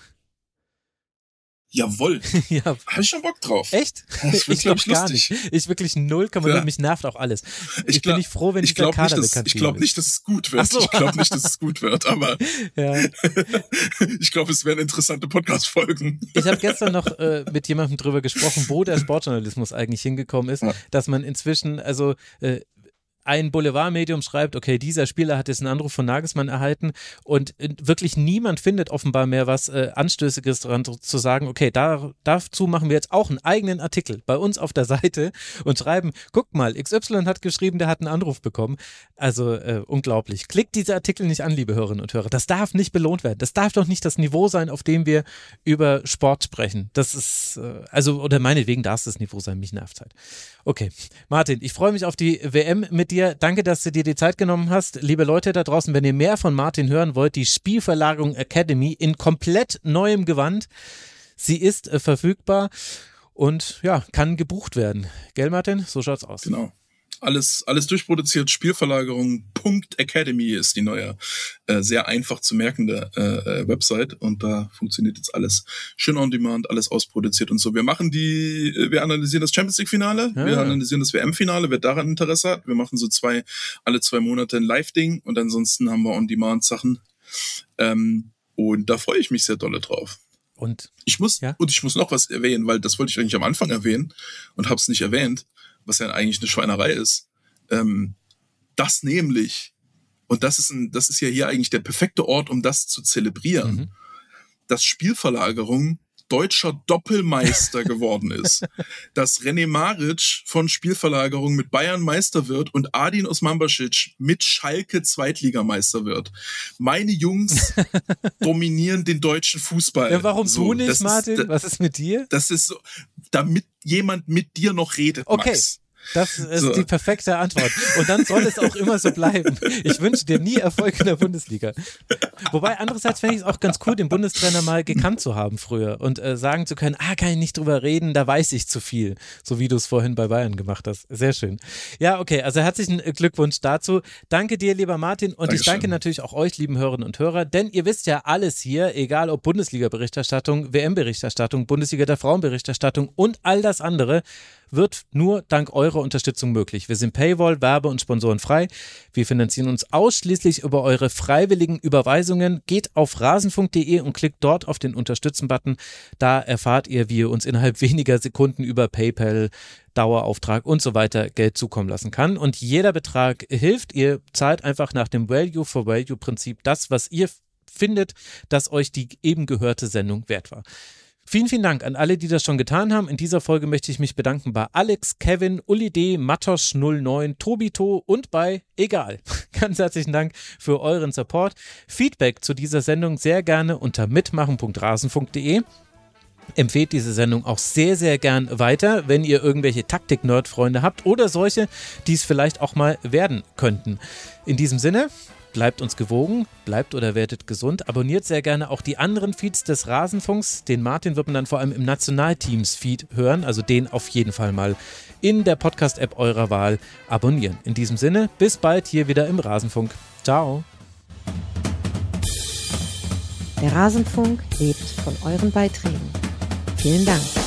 Jawohl. Ja. Hab ich schon Bock drauf. Echt? Das wird, ich glaube glaub gar nicht. Ich wirklich null Komma null. Ja. Mich nervt auch alles. Ich, ich glaub, bin nicht froh, wenn ich dieser Kader nicht, bekannt Ich glaube nicht, dass es gut wird. So. Ich glaube nicht, dass es gut wird, aber ja. ich glaube, es werden interessante Podcast-Folgen. Ich habe gestern noch äh, mit jemandem drüber gesprochen, wo der Sportjournalismus eigentlich hingekommen ist, ja. dass man inzwischen, also äh, ein Boulevardmedium schreibt, okay, dieser Spieler hat jetzt einen Anruf von Nagelsmann erhalten, und wirklich niemand findet offenbar mehr was äh, Anstößiges daran zu sagen, okay, da, dazu machen wir jetzt auch einen eigenen Artikel bei uns auf der Seite und schreiben, guck mal, X Y hat geschrieben, der hat einen Anruf bekommen. Also äh, unglaublich. Klickt diese Artikel nicht an, liebe Hörerinnen und Hörer. Das darf nicht belohnt werden. Das darf doch nicht das Niveau sein, auf dem wir über Sport sprechen. Das ist, äh, also, oder meinetwegen darf es das Niveau sein, mich nervt halt. Okay, Martin, ich freue mich auf die W M mit dir. Danke, dass du dir die Zeit genommen hast. Liebe Leute da draußen, wenn ihr mehr von Martin hören wollt, die Spielverlagerung Academy in komplett neuem Gewand. Sie ist äh, verfügbar und ja, kann gebucht werden. Gell, Martin? So schaut's aus. Genau. Alles, alles durchproduziert. Spielverlagerung Punkt Academy ist die neue, äh, sehr einfach zu merkende äh, Website, und da funktioniert jetzt alles schön on demand, alles ausproduziert und so. Wir machen die, wir analysieren das Champions League Finale, ja. wir analysieren das W M-Finale, wer daran Interesse hat. Wir machen so zwei, alle zwei Monate ein Live-Ding, und ansonsten haben wir on demand Sachen. Ähm, und da freue ich mich sehr dolle drauf. Und ich muss, ja? und ich muss noch was erwähnen, weil das wollte ich eigentlich am Anfang erwähnen und habe es nicht erwähnt, was ja eigentlich eine Schweinerei ist. Ähm, das nämlich, und das ist ein, das ist ja hier eigentlich der perfekte Ort, um das zu zelebrieren, mhm. dass Spielverlagerung deutscher Doppelmeister geworden ist. Dass René Maric von Spielverlagerung mit Bayern Meister wird und Adin Osmanbašić mit Schalke Zweitligameister wird. Meine Jungs dominieren den deutschen Fußball. Ja, warum so, du nicht, Martin? Ist, Was ist mit dir? Das ist so, damit jemand mit dir noch redet, okay. Max. Das ist so. die perfekte Antwort. Und dann soll es auch immer so bleiben. Ich wünsche dir nie Erfolg in der Bundesliga. Wobei, andererseits fände ich es auch ganz cool, den Bundestrainer mal gekannt zu haben früher und äh, sagen zu können, ah, kann ich nicht drüber reden, da weiß ich zu viel. So wie du es vorhin bei Bayern gemacht hast. Sehr schön. Ja, okay, also herzlichen Glückwunsch dazu. Danke dir, lieber Martin, und Dankeschön. Ich danke natürlich auch euch, lieben Hörerinnen und Hörer, denn ihr wisst ja alles hier, egal ob Bundesliga-Berichterstattung, W M-Berichterstattung, Bundesliga der Frauenberichterstattung und all das andere, wird nur dank eurer Unterstützung möglich. Wir sind Paywall, Werbe- und Sponsoren frei. Wir finanzieren uns ausschließlich über eure freiwilligen Überweisungen. Geht auf rasenfunk punkt de und klickt dort auf den Unterstützen-Button. Da erfahrt ihr, wie ihr uns innerhalb weniger Sekunden über PayPal, Dauerauftrag und so weiter Geld zukommen lassen kann. Und jeder Betrag hilft. Ihr zahlt einfach nach dem Value-for-Value-Prinzip das, was ihr findet, dass euch die eben gehörte Sendung wert war. Vielen, vielen Dank an alle, die das schon getan haben. In dieser Folge möchte ich mich bedanken bei Alex, Kevin, Uli D, Matosch null neun, Tobito und bei Egal. Ganz herzlichen Dank für euren Support. Feedback zu dieser Sendung sehr gerne unter mitmachen punkt rasenfunk punkt de. Empfehlt diese Sendung auch sehr, sehr gern weiter, wenn ihr irgendwelche Taktik-Nerd-Freunde habt oder solche, die es vielleicht auch mal werden könnten. In diesem Sinne, bleibt uns gewogen, bleibt oder werdet gesund, abonniert sehr gerne auch die anderen Feeds des Rasenfunks. Den Martin wird man dann vor allem im Nationalteams-Feed hören, also den auf jeden Fall mal in der Podcast-App eurer Wahl abonnieren. In diesem Sinne, bis bald hier wieder im Rasenfunk. Ciao. Der Rasenfunk lebt von euren Beiträgen. Vielen Dank.